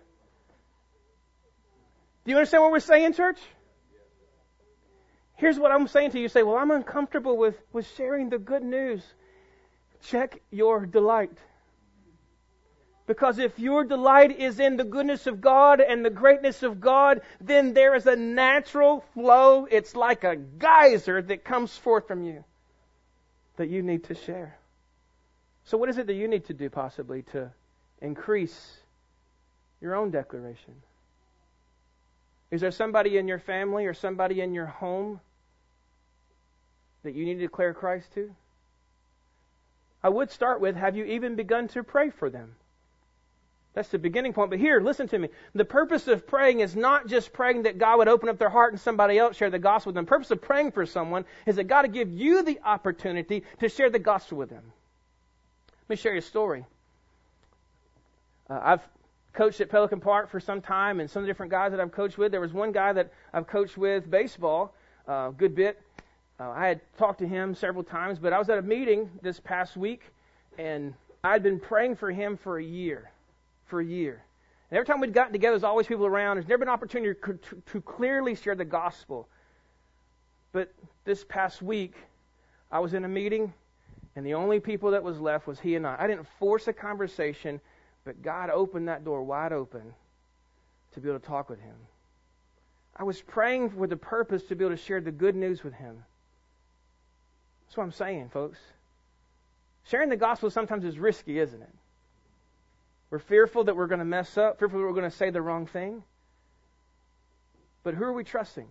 Do you understand what we're saying, church? Here's what I'm saying to you. You say, well, I'm uncomfortable with, with sharing the good news. Check your delight. Because if your delight is in the goodness of God and the greatness of God, then there is a natural flow. It's like a geyser that comes forth from you that you need to share. So what is it that you need to do possibly to increase your own declaration? Is there somebody in your family or somebody in your home that you need to declare Christ to? I would start with, have you even begun to pray for them? That's the beginning point. But here, listen to me. The purpose of praying is not just praying that God would open up their heart and somebody else share the gospel with them. The purpose of praying for someone is that God would give you the opportunity to share the gospel with them. Let me share you a story. Uh, I've coached at Pelican Park for some time, and some of the different guys that I've coached with. There was one guy that I've coached with baseball a uh, good bit. Uh, I had talked to him several times, but I was at a meeting this past week, and I'd been praying for him for a year. For a year. And every time we'd gotten together, there's always people around. There's never been an opportunity to, to, to clearly share the gospel. But this past week, I was in a meeting, and the only people that was left was he and I. I didn't force a conversation, but God opened that door wide open to be able to talk with him. I was praying with the purpose to be able to share the good news with him. That's what I'm saying, folks. Sharing the gospel sometimes is risky, isn't it? We're fearful that we're going to mess up, fearful that we're going to say the wrong thing. But who are we trusting?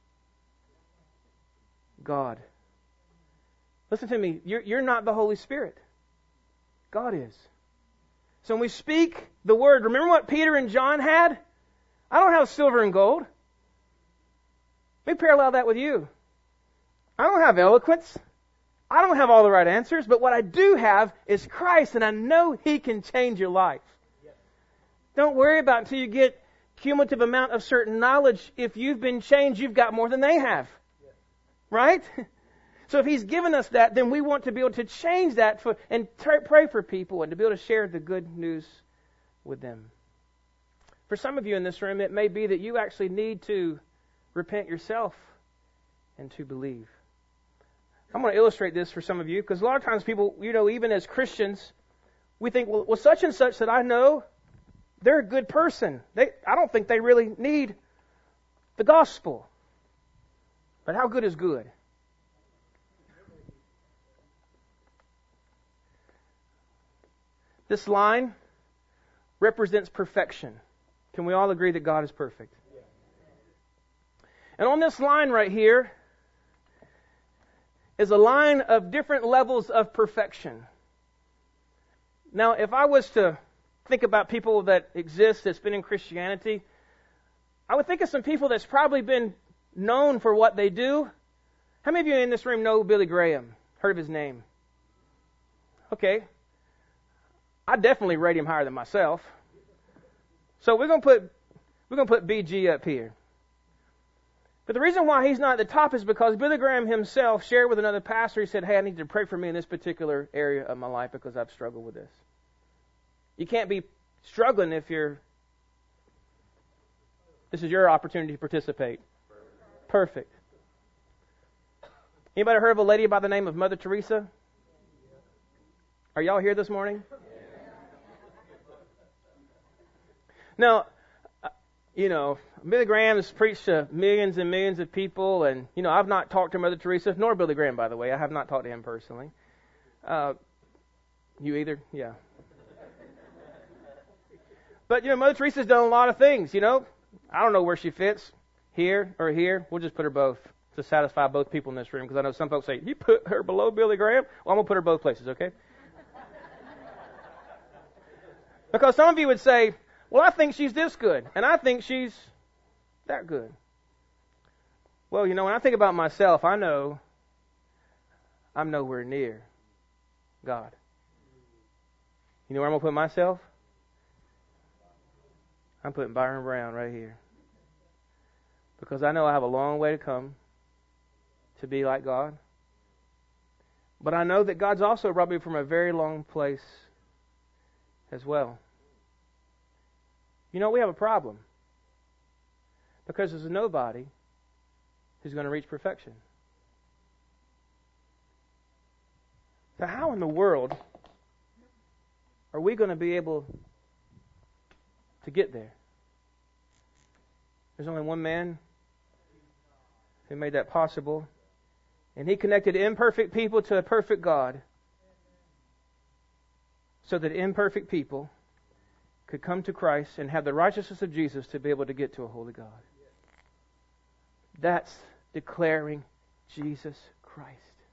God. Listen to me. You're, you're not the Holy Spirit. God is. So when we speak the word, remember what Peter and John had? I don't have silver and gold. Let me parallel that with you. I don't have eloquence. I don't have all the right answers, but what I do have is Christ, and I know He can change your life. Yes. Don't worry about it until you get cumulative amount of certain knowledge. If you've been changed, you've got more than they have. Yes. Right? So if He's given us that, then we want to be able to change that for, and t- pray for people and to be able to share the good news with them. For some of you in this room, it may be that you actually need to repent yourself and to believe. I'm going to illustrate this for some of you, because a lot of times people, you know, even as Christians, we think, well, well such and such that I know, they're a good person. They, I don't think they really need the gospel. But how good is good? This line represents perfection. Can we all agree that God is perfect? And on this line right here is a line of different levels of perfection. Now, if I was to think about people that exist that's been in Christianity, I would think of some people that's probably been known for what they do. How many of you in this room know Billy Graham? Heard of his name? Okay. I definitely rate him higher than myself. So we're going to put we're going to put B G up here. But the reason why he's not at the top is because Billy Graham himself shared with another pastor. He said, hey, I need you to pray for me in this particular area of my life because I've struggled with this. You can't be struggling if you're... This is your opportunity to participate. Perfect. Anybody heard of a lady by the name of Mother Teresa? Are y'all here this morning? Now, you know, Billy Graham has preached to millions and millions of people, and, you know, I've not talked to Mother Teresa, nor Billy Graham, by the way. I have not talked to him personally. Uh, you either? Yeah. But, you know, Mother Teresa's done a lot of things, you know. I don't know where she fits, here or here. We'll just put her both to satisfy both people in this room, because I know some folks say, you put her below Billy Graham? Well, I'm going to put her both places, okay? Because some of you would say, well, I think she's this good, and I think she's that good. Well, you know, when I think about myself, I know I'm nowhere near God. You know where I'm going to put myself? I'm putting Byron Brown right here. Because I know I have a long way to come to be like God. But I know that God's also brought me from a very long place as well. You know, we have a problem. Because there's nobody who's going to reach perfection. So how in the world are we going to be able to get there? There's only one man who made that possible. And He connected imperfect people to a perfect God, so that imperfect people could come to Christ and have the righteousness of Jesus to be able to get to a holy God. That's declaring Jesus Christ.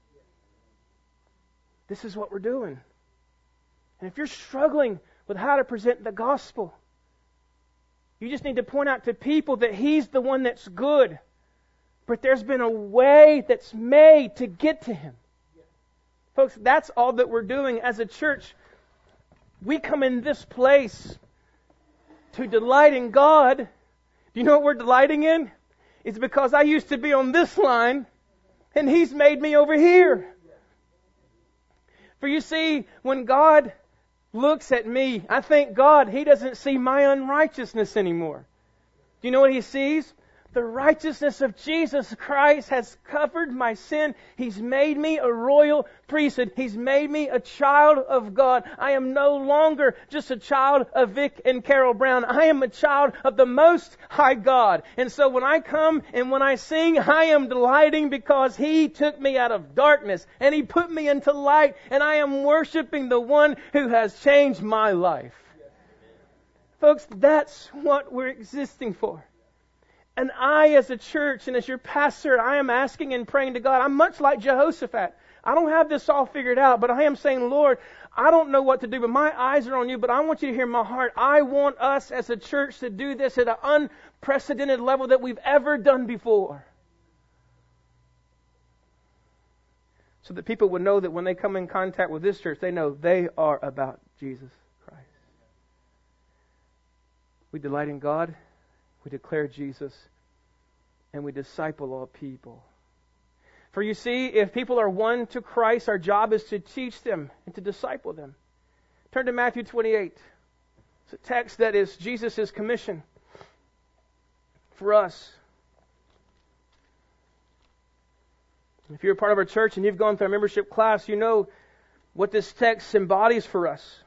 This is what we're doing. And if you're struggling with how to present the gospel, you just need to point out to people that He's the one that's good. But there's been a way that's made to get to Him. Folks, that's all that we're doing as a church. We come in this place to delight in God. Do you know what we're delighting in? It's because I used to be on this line, and He's made me over here. For you see, when God looks at me, I thank God He doesn't see my unrighteousness anymore. Do you know what He sees? The righteousness of Jesus Christ has covered my sin. He's made me a royal priesthood. He's made me a child of God. I am no longer just a child of Vic and Carol Brown. I am a child of the Most High God. And so when I come and when I sing, I am delighting because He took me out of darkness and He put me into light, and I am worshiping the one who has changed my life. Folks, that's what we're existing for. And I, as a church and as your pastor, I am asking and praying to God. I'm much like Jehoshaphat. I don't have this all figured out, but I am saying, Lord, I don't know what to do, but my eyes are on You, but I want You to hear my heart. I want us as a church to do this at an unprecedented level that we've ever done before. So that people would know that when they come in contact with this church, they know they are about Jesus Christ. We delight in God. We declare Jesus, and we disciple all people. For you see, if people are won to Christ, our job is to teach them and to disciple them. Turn to Matthew twenty-eight. It's a text that is Jesus' commission for us. If you're a part of our church and you've gone through our membership class, you know what this text embodies for us.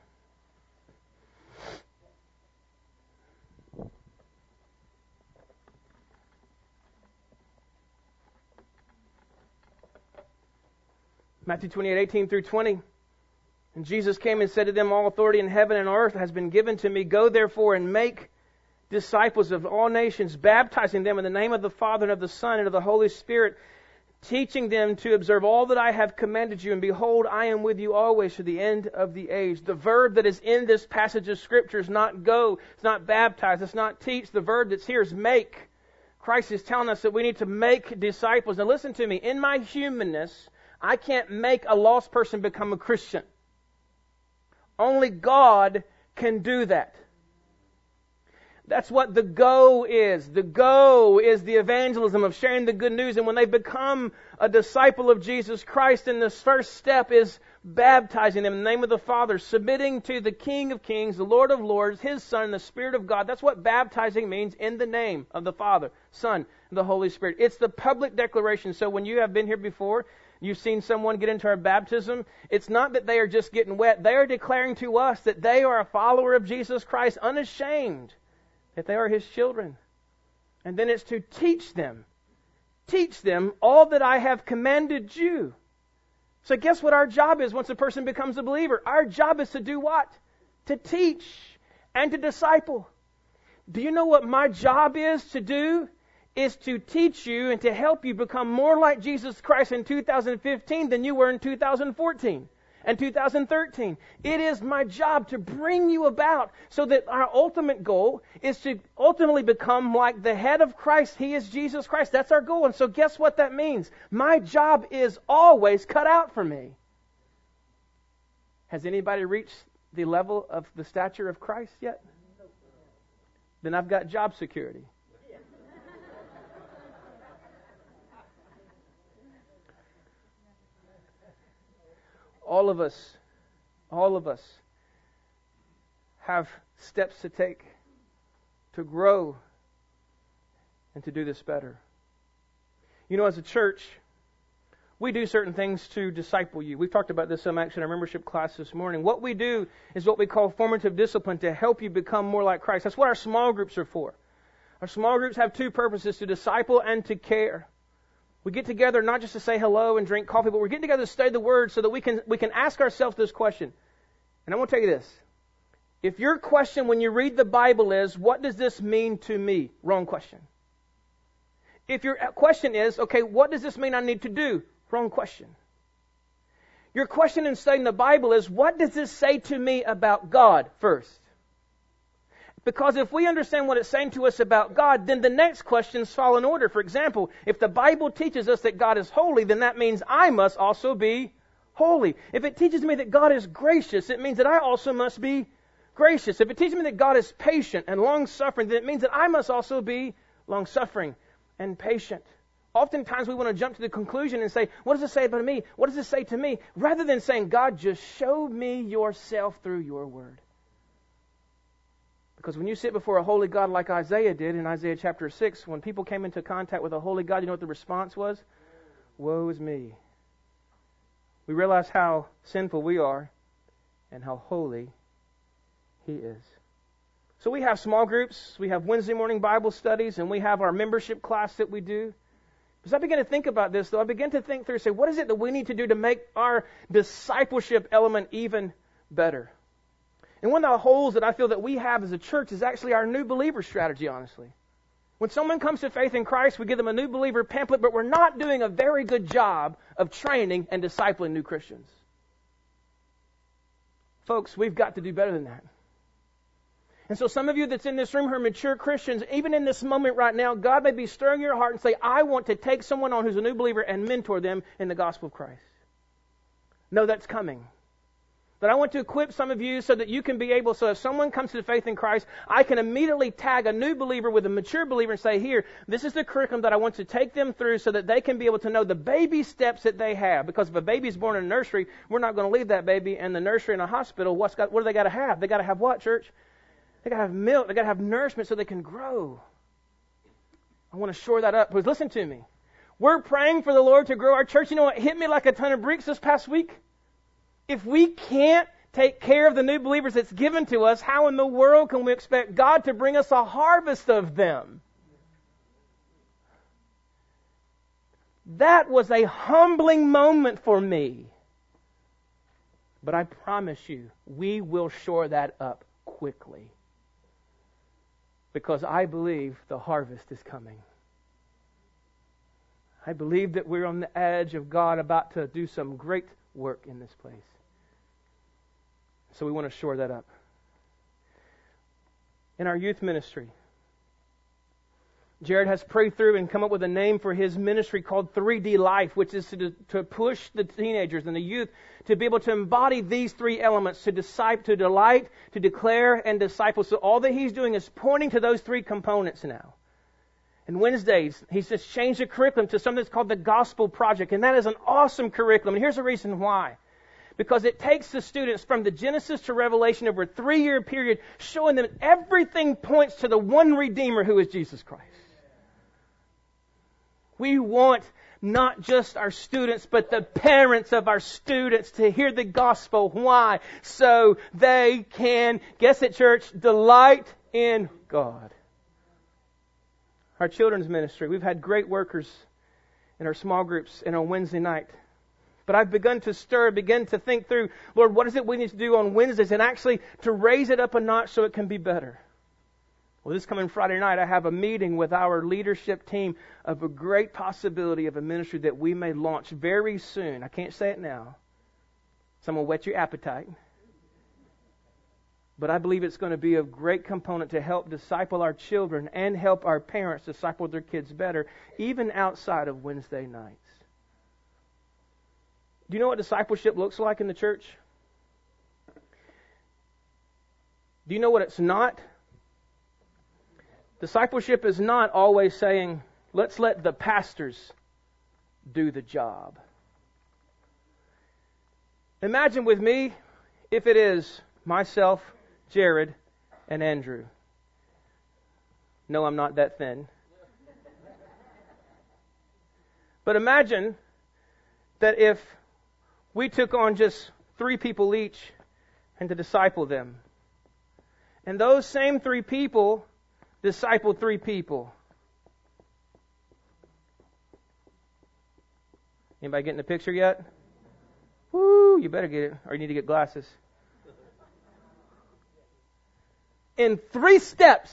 Matthew twenty-eight, eighteen through twenty. And Jesus came and said to them, all authority in heaven and earth has been given to me. Go therefore and make disciples of all nations, baptizing them in the name of the Father and of the Son and of the Holy Spirit, teaching them to observe all that I have commanded you. And behold, I am with you always to the end of the age. The verb that is in this passage of Scripture is not go, it's not baptize, it's not teach. The verb that's here is make. Christ is telling us that we need to make disciples. Now listen to me. In my humanness, I can't make a lost person become a Christian. Only God can do that. That's what the go is. The go is the evangelism of sharing the good news. And when they become a disciple of Jesus Christ, then the first step is baptizing them in the name of the Father, submitting to the King of Kings, the Lord of Lords, His Son, the Spirit of God. That's what baptizing means, in the name of the Father, Son, and the Holy Spirit. It's the public declaration. So when you have been here before, you've seen someone get into our baptism, it's not that they are just getting wet. They are declaring to us that they are a follower of Jesus Christ, unashamed that they are His children. And then it's to teach them. Teach them all that I have commanded you. So guess what our job is once a person becomes a believer? Our job is to do what? To teach and to disciple. Do you know what my job is to do? Is to teach you and to help you become more like Jesus Christ in two thousand fifteen than you were in two thousand fourteen and two thousand thirteen. It is my job to bring you about so that our ultimate goal is to ultimately become like the head of Christ. He is Jesus Christ. That's our goal. And so guess what that means? My job is always cut out for me. Has anybody reached the level of the stature of Christ yet? Then I've got job security. All of us, all of us have steps to take to grow and to do this better. You know, as a church, we do certain things to disciple you. We've talked about this some actually in our membership class this morning. What we do is what we call formative discipline to help you become more like Christ. That's what our small groups are for. Our small groups have two purposes, to disciple and to care. We get together not just to say hello and drink coffee, but we're getting together to study the Word so that we can we can ask ourselves this question. And I want to tell you this. If your question when you read the Bible is, what does this mean to me? Wrong question. If your question is, okay, what does this mean I need to do? Wrong question. Your question in studying the Bible is, what does this say to me about God first? Because if we understand what it's saying to us about God, then the next questions fall in order. For example, if the Bible teaches us that God is holy, then that means I must also be holy. If it teaches me that God is gracious, it means that I also must be gracious. If it teaches me that God is patient and long-suffering, then it means that I must also be long-suffering and patient. Oftentimes we want to jump to the conclusion and say, what does it say about me? What does it say to me? Rather than saying, God, just show me yourself through your Word. Because when you sit before a holy God like Isaiah did in Isaiah chapter six, when people came into contact with a holy God, you know what the response was? Woe is me. We realize how sinful we are and how holy He is. So we have small groups, we have Wednesday morning Bible studies, and we have our membership class that we do. As I begin to think about this, though, I begin to think through, say, what is it that we need to do to make our discipleship element even better? And one of the holes that I feel that we have as a church is actually our new believer strategy, honestly. When someone comes to faith in Christ, we give them a new believer pamphlet, but we're not doing a very good job of training and discipling new Christians. Folks, we've got to do better than that. And so some of you that's in this room who are mature Christians, even in this moment right now, God may be stirring your heart and say, I want to take someone on who's a new believer and mentor them in the gospel of Christ. No, that's coming. But I want to equip some of you so that you can be able, so if someone comes to faith in Christ, I can immediately tag a new believer with a mature believer and say, here, this is the curriculum that I want to take them through so that they can be able to know the baby steps that they have. Because if a baby's born in a nursery, we're not going to leave that baby in the nursery in a hospital. What's got, what do they got to have? They got to have what, church? They got to have milk. They got to have nourishment so they can grow. I want to shore that up. Please listen to me. We're praying for the Lord to grow our church. You know what hit me like a ton of bricks this past week? If we can't take care of the new believers that's given to us, how in the world can we expect God to bring us a harvest of them? That was a humbling moment for me. But I promise you, we will shore that up quickly. Because I believe the harvest is coming. I believe that we're on the edge of God about to do some great work in this place. So we want to shore that up. In our youth ministry, Jared has prayed through and come up with a name for his ministry called three D Life, which is to, to push the teenagers and the youth to be able to embody these three elements, to disciple, to delight, to declare, and disciple. So all that he's doing is pointing to those three components now. And Wednesdays, he's just changed the curriculum to something that's called the Gospel Project. And that is an awesome curriculum. And here's the reason why. Because it takes the students from the Genesis to Revelation over a three-year period, showing them everything points to the one Redeemer who is Jesus Christ. We want not just our students, but the parents of our students to hear the gospel. Why? So they can, guess it, church, delight in God. Our children's ministry, we've had great workers in our small groups and on Wednesday night. But I've begun to stir, begin to think through, Lord, what is it we need to do on Wednesdays? And actually to raise it up a notch so it can be better. Well, this coming Friday night, I have a meeting with our leadership team of a great possibility of a ministry that we may launch very soon. I can't say it now, so I'm going to whet your appetite. But I believe it's going to be a great component to help disciple our children and help our parents disciple their kids better, even outside of Wednesday nights. Do you know what discipleship looks like in the church? Do you know what it's not? Discipleship is not always saying, let's let the pastors do the job. Imagine with me if it is myself, Jared, and Andrew. No, I'm not that thin. But imagine that if we took on just three people each and to disciple them. And those same three people disciple three people. Anybody getting the picture yet? Woo, you better get it, or you need to get glasses. In three steps,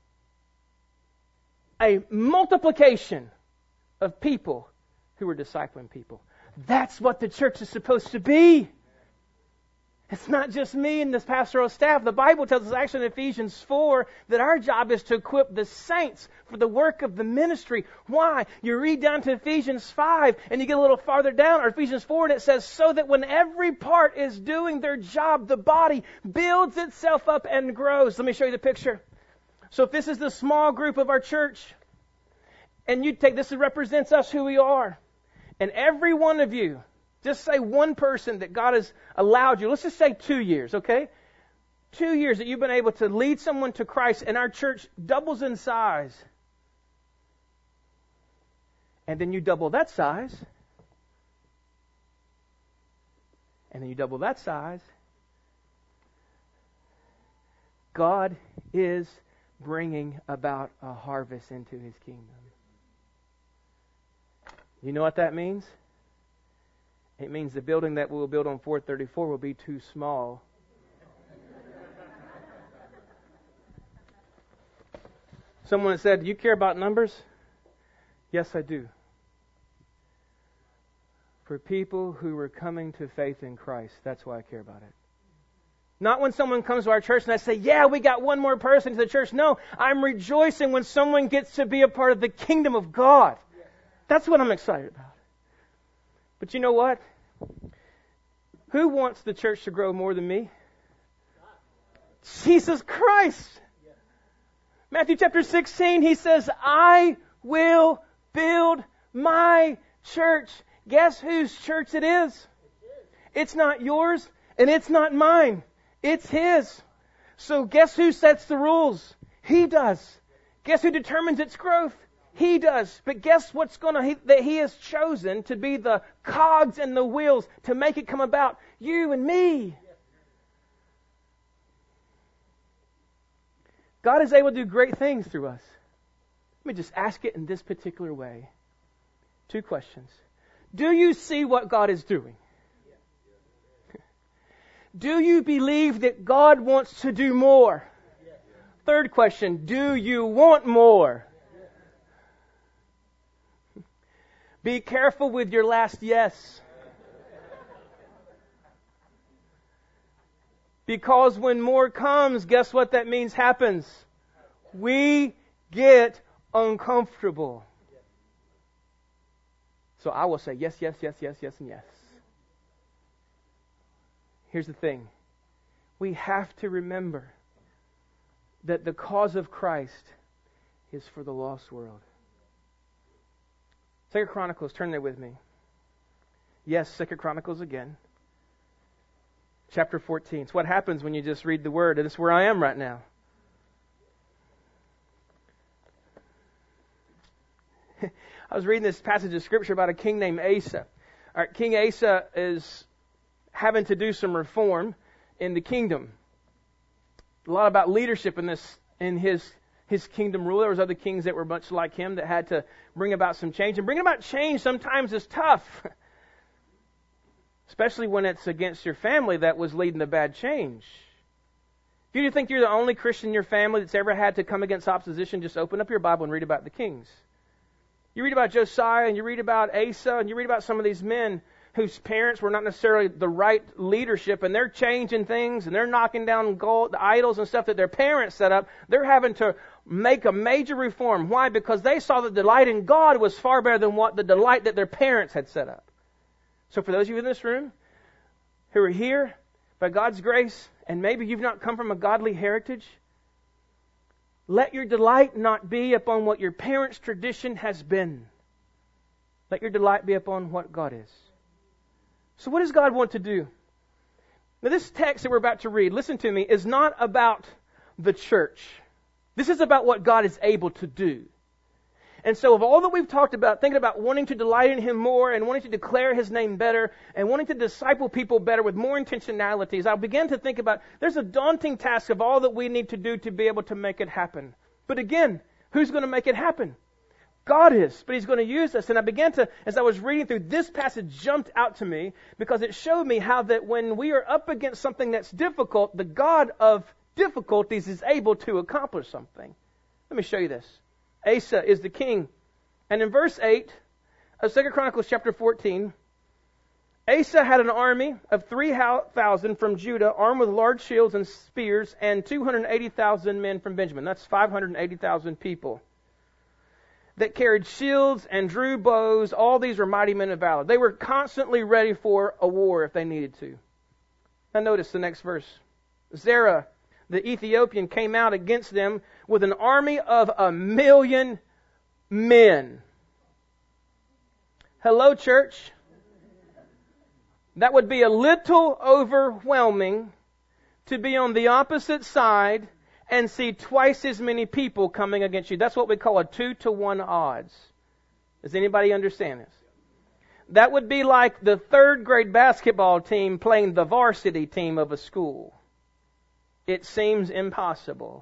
a multiplication of people who are discipling people. That's what the church is supposed to be. It's not just me and this pastoral staff. The Bible tells us actually in Ephesians four that our job is to equip the saints for the work of the ministry. Why? You read down to Ephesians five and you get a little farther down, or Ephesians four, and it says, so that when every part is doing their job, the body builds itself up and grows. Let me show you the picture. So if this is the small group of our church, and you take, this represents us who we are. And every one of you, just say one person that God has allowed you, let's just say two years, okay? two years that you've been able to lead someone to Christ and our church doubles in size, and then you double that size, and then you double that size, God is bringing about a harvest into His kingdom. You know what that means? It means the building that we'll build on four thirty-four will be too small. Someone said, "Do you care about numbers?" Yes, I do. For people who are coming to faith in Christ, that's why I care about it. Not when someone comes to our church and I say, "Yeah, we got one more person to the church." No, I'm rejoicing when someone gets to be a part of the kingdom of God. That's what I'm excited about. But you know what? Who wants the church to grow more than me? Jesus Christ. Matthew chapter sixteen, He says, "I will build my church." Guess whose church it is? It's not yours and it's not mine. It's His. So guess who sets the rules? He does. Guess who determines its growth? He does. But guess what's going to, he, that He has chosen to be the cogs and the wheels to make it come about? You and me. God is able to do great things through us. Let me just ask it in this particular way. Two questions. Do you see what God is doing? Do you believe that God wants to do more? Third question, do you want more? Be careful with your last yes. Because when more comes, guess what that means happens? We get uncomfortable. So I will say yes, yes, yes, yes, yes, and yes. Here's the thing. We have to remember that the cause of Christ is for the lost world. Second Chronicles, turn there with me. Yes, Second Chronicles again. Chapter fourteen. It's what happens when you just read the Word, and it's where I am right now. I was reading this passage of Scripture about a king named Asa. All right, King Asa is having to do some reform in the kingdom. A lot about leadership in this, in his his kingdom rule. There was other kings that were much like him that had to bring about some change. And bringing about change sometimes is tough. Especially when it's against your family that was leading to bad change. If you think you're the only Christian in your family that's ever had to come against opposition, just open up your Bible and read about the kings. You read about Josiah and you read about Asa and you read about some of these men whose parents were not necessarily the right leadership, and they're changing things and they're knocking down gold, idols and stuff that their parents set up. They're having to make a major reform. Why? Because they saw the delight in God was far better than what the delight that their parents had set up. So for those of you in this room who are here by God's grace, and maybe you've not come from a godly heritage, let your delight not be upon what your parents' tradition has been. Let your delight be upon what God is. So what does God want to do? Now this text that we're about to read, listen to me, is not about the church. This is about what God is able to do. And so of all that we've talked about, thinking about wanting to delight in Him more and wanting to declare His name better and wanting to disciple people better with more intentionalities, I'll begin to think about there's a daunting task of all that we need to do to be able to make it happen. But again, who's going to make it happen? God is, but He's going to use us. And I began to, as I was reading through, this passage jumped out to me because it showed me how that when we are up against something that's difficult, the God of difficulties is able to accomplish something. Let me show you this. Asa is the king. And in verse eight of Second Chronicles chapter fourteen, Asa had an army of three thousand from Judah, armed with large shields and spears, and two hundred eighty thousand men from Benjamin. That's five hundred eighty thousand people that carried shields and drew bows. All these were mighty men of valor. They were constantly ready for a war if they needed to. Now notice the next verse. Zerah, the Ethiopian, came out against them with an army of a million men. Hello, church. That would be a little overwhelming to be on the opposite side and see twice as many people coming against you. That's what we call a two to one odds. Does anybody understand this? That would be like the third grade basketball team playing the varsity team of a school. It seems impossible.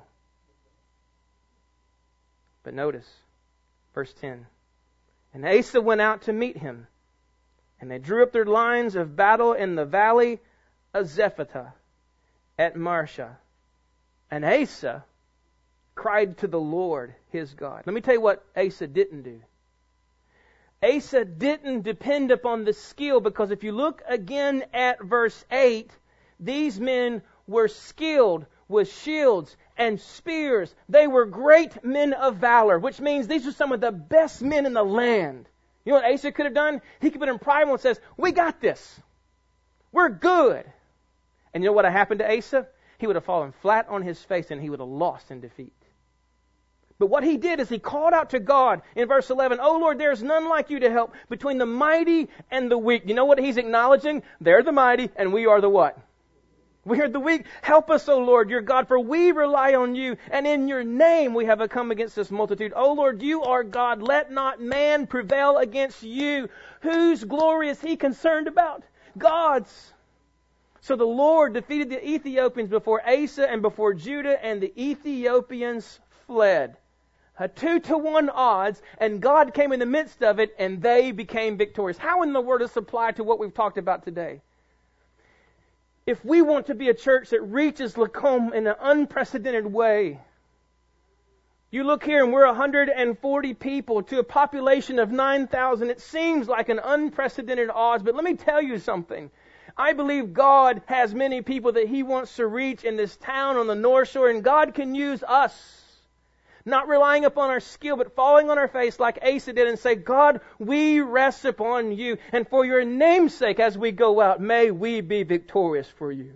But notice, verse ten. And Asa went out to meet him, and they drew up their lines of battle in the valley of Zephathah at Marsha. And Asa cried to the Lord his God. Let me tell you what Asa didn't do. Asa didn't depend upon the skill, because if you look again at verse eight, these men were skilled with shields and spears. They were great men of valor, which means these are some of the best men in the land. You know what Asa could have done? He could have been in pride and says, we got this. We're good. And you know what happened to Asa? He would have fallen flat on his face and he would have lost in defeat. But what he did is he called out to God in verse eleven, "O Lord, there is none like you to help between the mighty and the weak." You know what he's acknowledging? They're the mighty and we are the what? We are the weak. Help us, O Lord, your God, for we rely on you, and in your name we have come against this multitude. O Lord, you are God. Let not man prevail against you. Whose glory is he concerned about? God's. So the Lord defeated the Ethiopians before Asa and before Judah, and the Ethiopians fled. A two to one odds, and God came in the midst of it, and they became victorious. How in the world does this apply to what we've talked about today? If we want to be a church that reaches Lacombe in an unprecedented way, you look here and we're one hundred forty people to a population of nine thousand. It seems like an unprecedented odds, but let me tell you something. I believe God has many people that He wants to reach in this town on the North Shore, and God can use us. Not relying upon our skill, but falling on our face like Asa did and say, God, we rest upon you. And for your name's sake, as we go out, may we be victorious for you.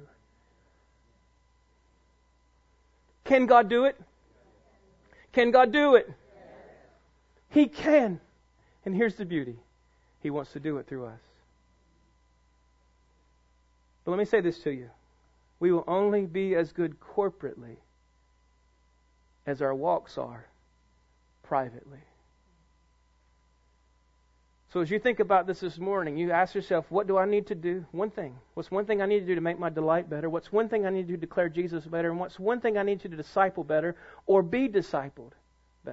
Can God do it? Can God do it? He can. And here's the beauty. He wants to do it through us. But let me say this to you. We will only be as good corporately as our walks are privately. So as you think about this this morning, you ask yourself, what do I need to do? One thing. What's one thing I need to do to make my delight better? What's one thing I need to do to declare Jesus better? And what's one thing I need to do to disciple better or be discipled better?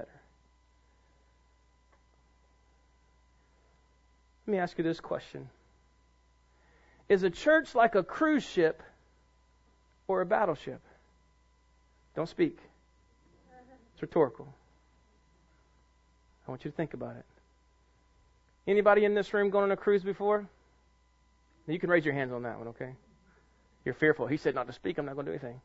Let me ask you this question. Is a church like a cruise ship or a battleship? Don't speak. It's rhetorical. I want you to think about it. Anybody in this room gone on a cruise before? You can raise your hands on that one, okay? You're fearful. He said not to speak. I'm not going to do anything.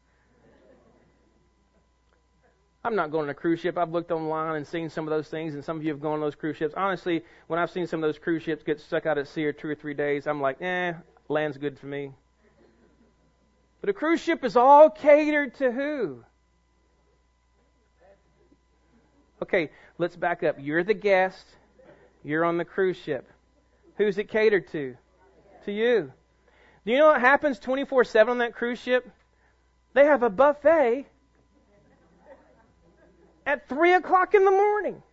I'm not going on a cruise ship. I've looked online and seen some of those things, and some of you have gone on those cruise ships. Honestly, when I've seen some of those cruise ships get stuck out at sea or two or three days, I'm like, eh, land's good for me. But a cruise ship is all catered to who? Okay, let's back up. You're the guest. You're on the cruise ship. Who's it catered to? To you. Do you know what happens twenty-four seven on that cruise ship? They have a buffet at three o'clock in the morning.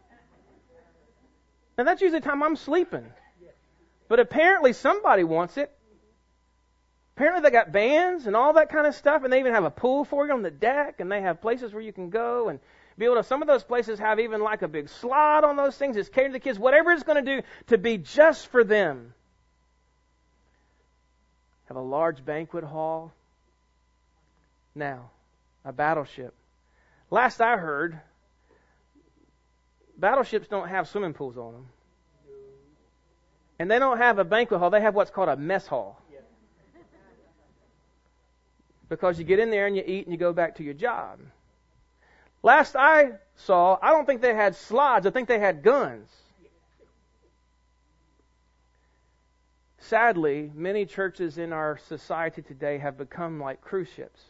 Now that's usually the time I'm sleeping. But apparently somebody wants it. Apparently they got bands and all that kind of stuff, and they even have a pool for you on the deck, and they have places where you can go and be able to. Some of those places have even like a big slide on those things. It's catered to the kids. Whatever it's going to do to be just for them. Have a large banquet hall. Now, a battleship. Last I heard, battleships don't have swimming pools on them. And they don't have a banquet hall. They have what's called a mess hall. Because you get in there and you eat and you go back to your job. Last I saw, I don't think they had slides. I think they had guns. Sadly, many churches in our society today have become like cruise ships.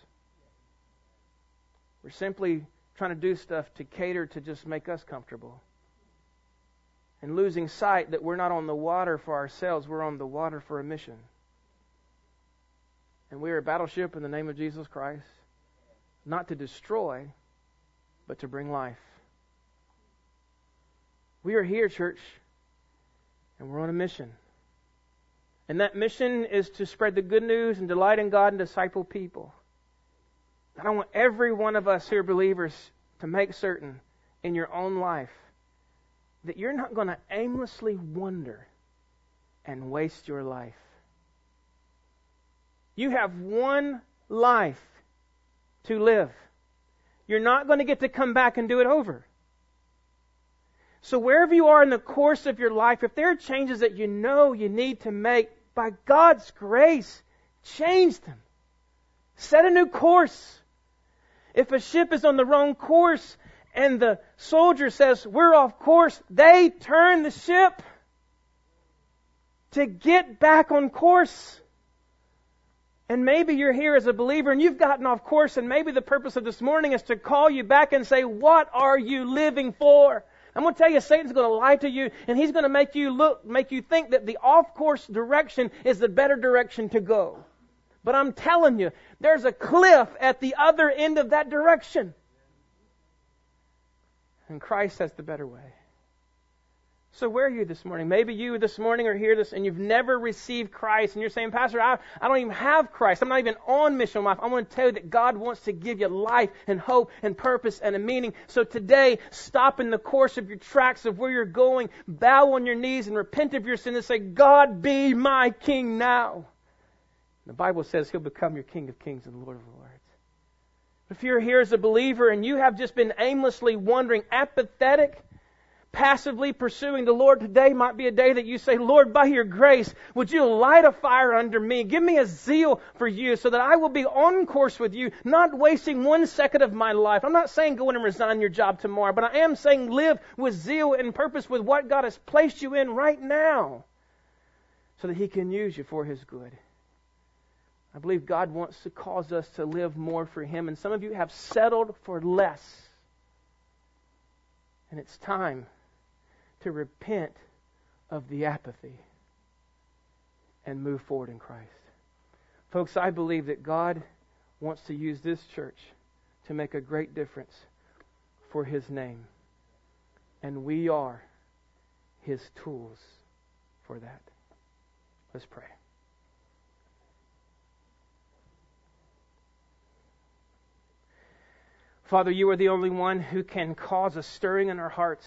We're simply trying to do stuff to cater to just make us comfortable. And losing sight that we're not on the water for ourselves, we're on the water for a mission. And we are a battleship in the name of Jesus Christ, not to destroy, but to bring life. We are here, church, and we're on a mission. And that mission is to spread the good news and delight in God and disciple people. And I want every one of us here, believers, to make certain in your own life that you're not going to aimlessly wander and waste your life. You have one life to live. You're not going to get to come back and do it over. So wherever you are in the course of your life, if there are changes that you know you need to make, by God's grace, change them. Set a new course. If a ship is on the wrong course and the soldier says, we're off course, they turn the ship to get back on course. And maybe you're here as a believer and you've gotten off course, and maybe the purpose of this morning is to call you back and say, what are you living for? I'm going to tell you, Satan's going to lie to you, and he's going to make you look, make you think that the off-course direction is the better direction to go. But I'm telling you, there's a cliff at the other end of that direction. And Christ has the better way. So where are you this morning? Maybe you this morning are here this, and you've never received Christ, and you're saying, Pastor, I, I don't even have Christ. I'm not even on mission life. I want to tell you that God wants to give you life and hope and purpose and a meaning. So today, stop in the course of your tracks of where you're going, bow on your knees and repent of your sin and say, God, be my King now. The Bible says He'll become your King of kings and Lord of lords. If you're here as a believer and you have just been aimlessly wandering, apathetic, passively pursuing the Lord, today might be a day that you say, Lord, by your grace, would you light a fire under me? Give me a zeal for you so that I will be on course with you, not wasting one second of my life. I'm not saying go in and resign your job tomorrow, but I am saying live with zeal and purpose with what God has placed you in right now so that He can use you for His good. I believe God wants to cause us to live more for Him, and some of you have settled for less. And it's time to repent of the apathy and move forward in Christ. Folks, I believe that God wants to use this church to make a great difference for His name. And we are His tools for that. Let's pray. Father, You are the only one who can cause a stirring in our hearts.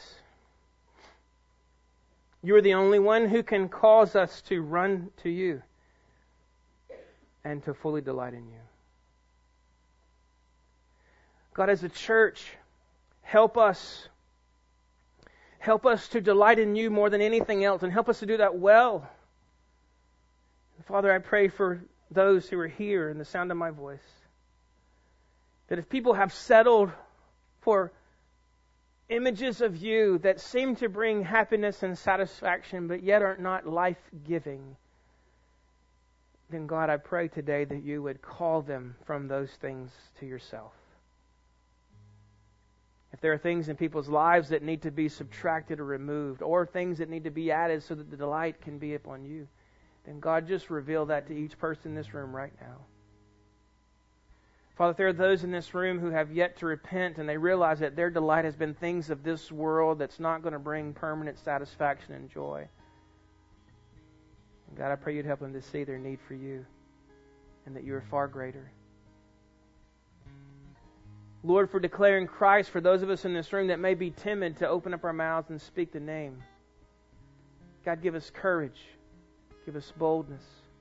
You are the only one who can cause us to run to You and to fully delight in You. God, as a church, help us. Help us to delight in You more than anything else, and help us to do that well. Father, I pray for those who are here in the sound of my voice, that if people have settled for images of You that seem to bring happiness and satisfaction, but yet are not life-giving, then God, I pray today that You would call them from those things to Yourself. If there are things in people's lives that need to be subtracted or removed, or things that need to be added so that the delight can be upon You, then God, just reveal that to each person in this room right now. Father, if there are those in this room who have yet to repent and they realize that their delight has been things of this world that's not going to bring permanent satisfaction and joy, God, I pray You'd help them to see their need for You and that You are far greater. Lord, for declaring Christ, for those of us in this room that may be timid to open up our mouths and speak the name, God, give us courage. Give us boldness.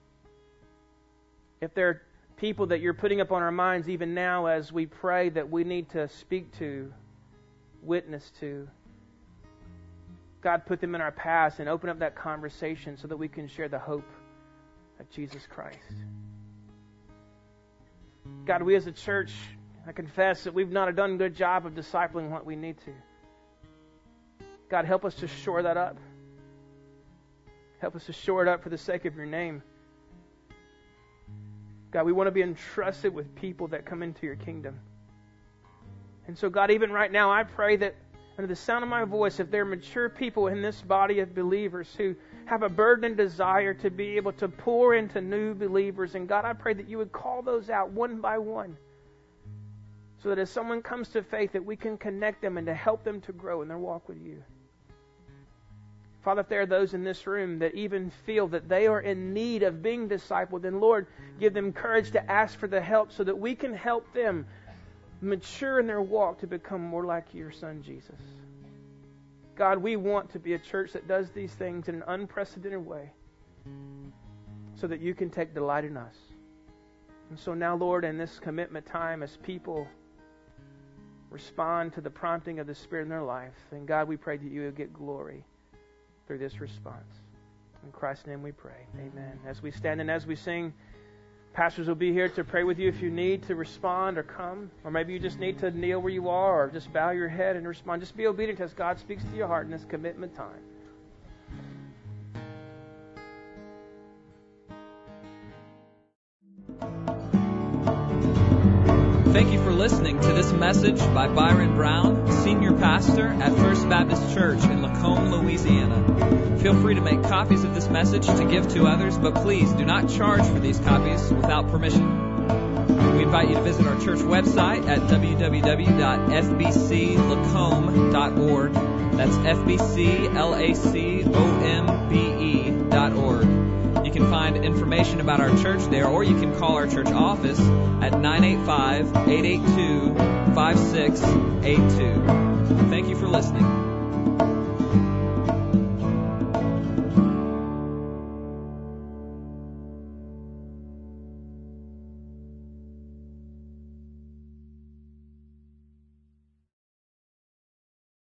If there are people that You're putting up on our minds even now as we pray that we need to speak to, witness to, God, put them in our paths and open up that conversation so that we can share the hope of Jesus Christ. God, we as a church, I confess that we've not done a good job of discipling what we need to. God, help us to shore that up. Help us to shore it up for the sake of Your name. God, we want to be entrusted with people that come into Your kingdom. And so, God, even right now, I pray that under the sound of my voice, if there are mature people in this body of believers who have a burden and desire to be able to pour into new believers, and God, I pray that you would call those out one by one, so that as someone comes to faith, that we can connect them and to help them to grow in their walk with you. Father, if there are those in this room that even feel that they are in need of being discipled, then Lord, give them courage to ask for the help so that we can help them mature in their walk to become more like your Son, Jesus. God, we want to be a church that does these things in an unprecedented way so that you can take delight in us. And so now, Lord, in this commitment time, as people respond to the prompting of the Spirit in their life, then God, we pray that you will get glory through this response. In Christ's name we pray. Amen. As we stand and as we sing, pastors will be here to pray with you if you need to respond or come. Or maybe you just need to kneel where you are or just bow your head and respond. Just be obedient as God speaks to your heart in this commitment time. Thank you for listening to this message by Byron Brown, Senior Pastor at First Baptist Church in Lacombe, Louisiana. Feel free to make copies of this message to give to others, but please do not charge for these copies without permission. We invite you to visit our church website at w w w dot f b c lacombe dot org. That's F B C L A C O M B E dot org. You can find information about our church there, or you can call our church office at nine eight five, eight eight two, five six eight two. Thank you for listening.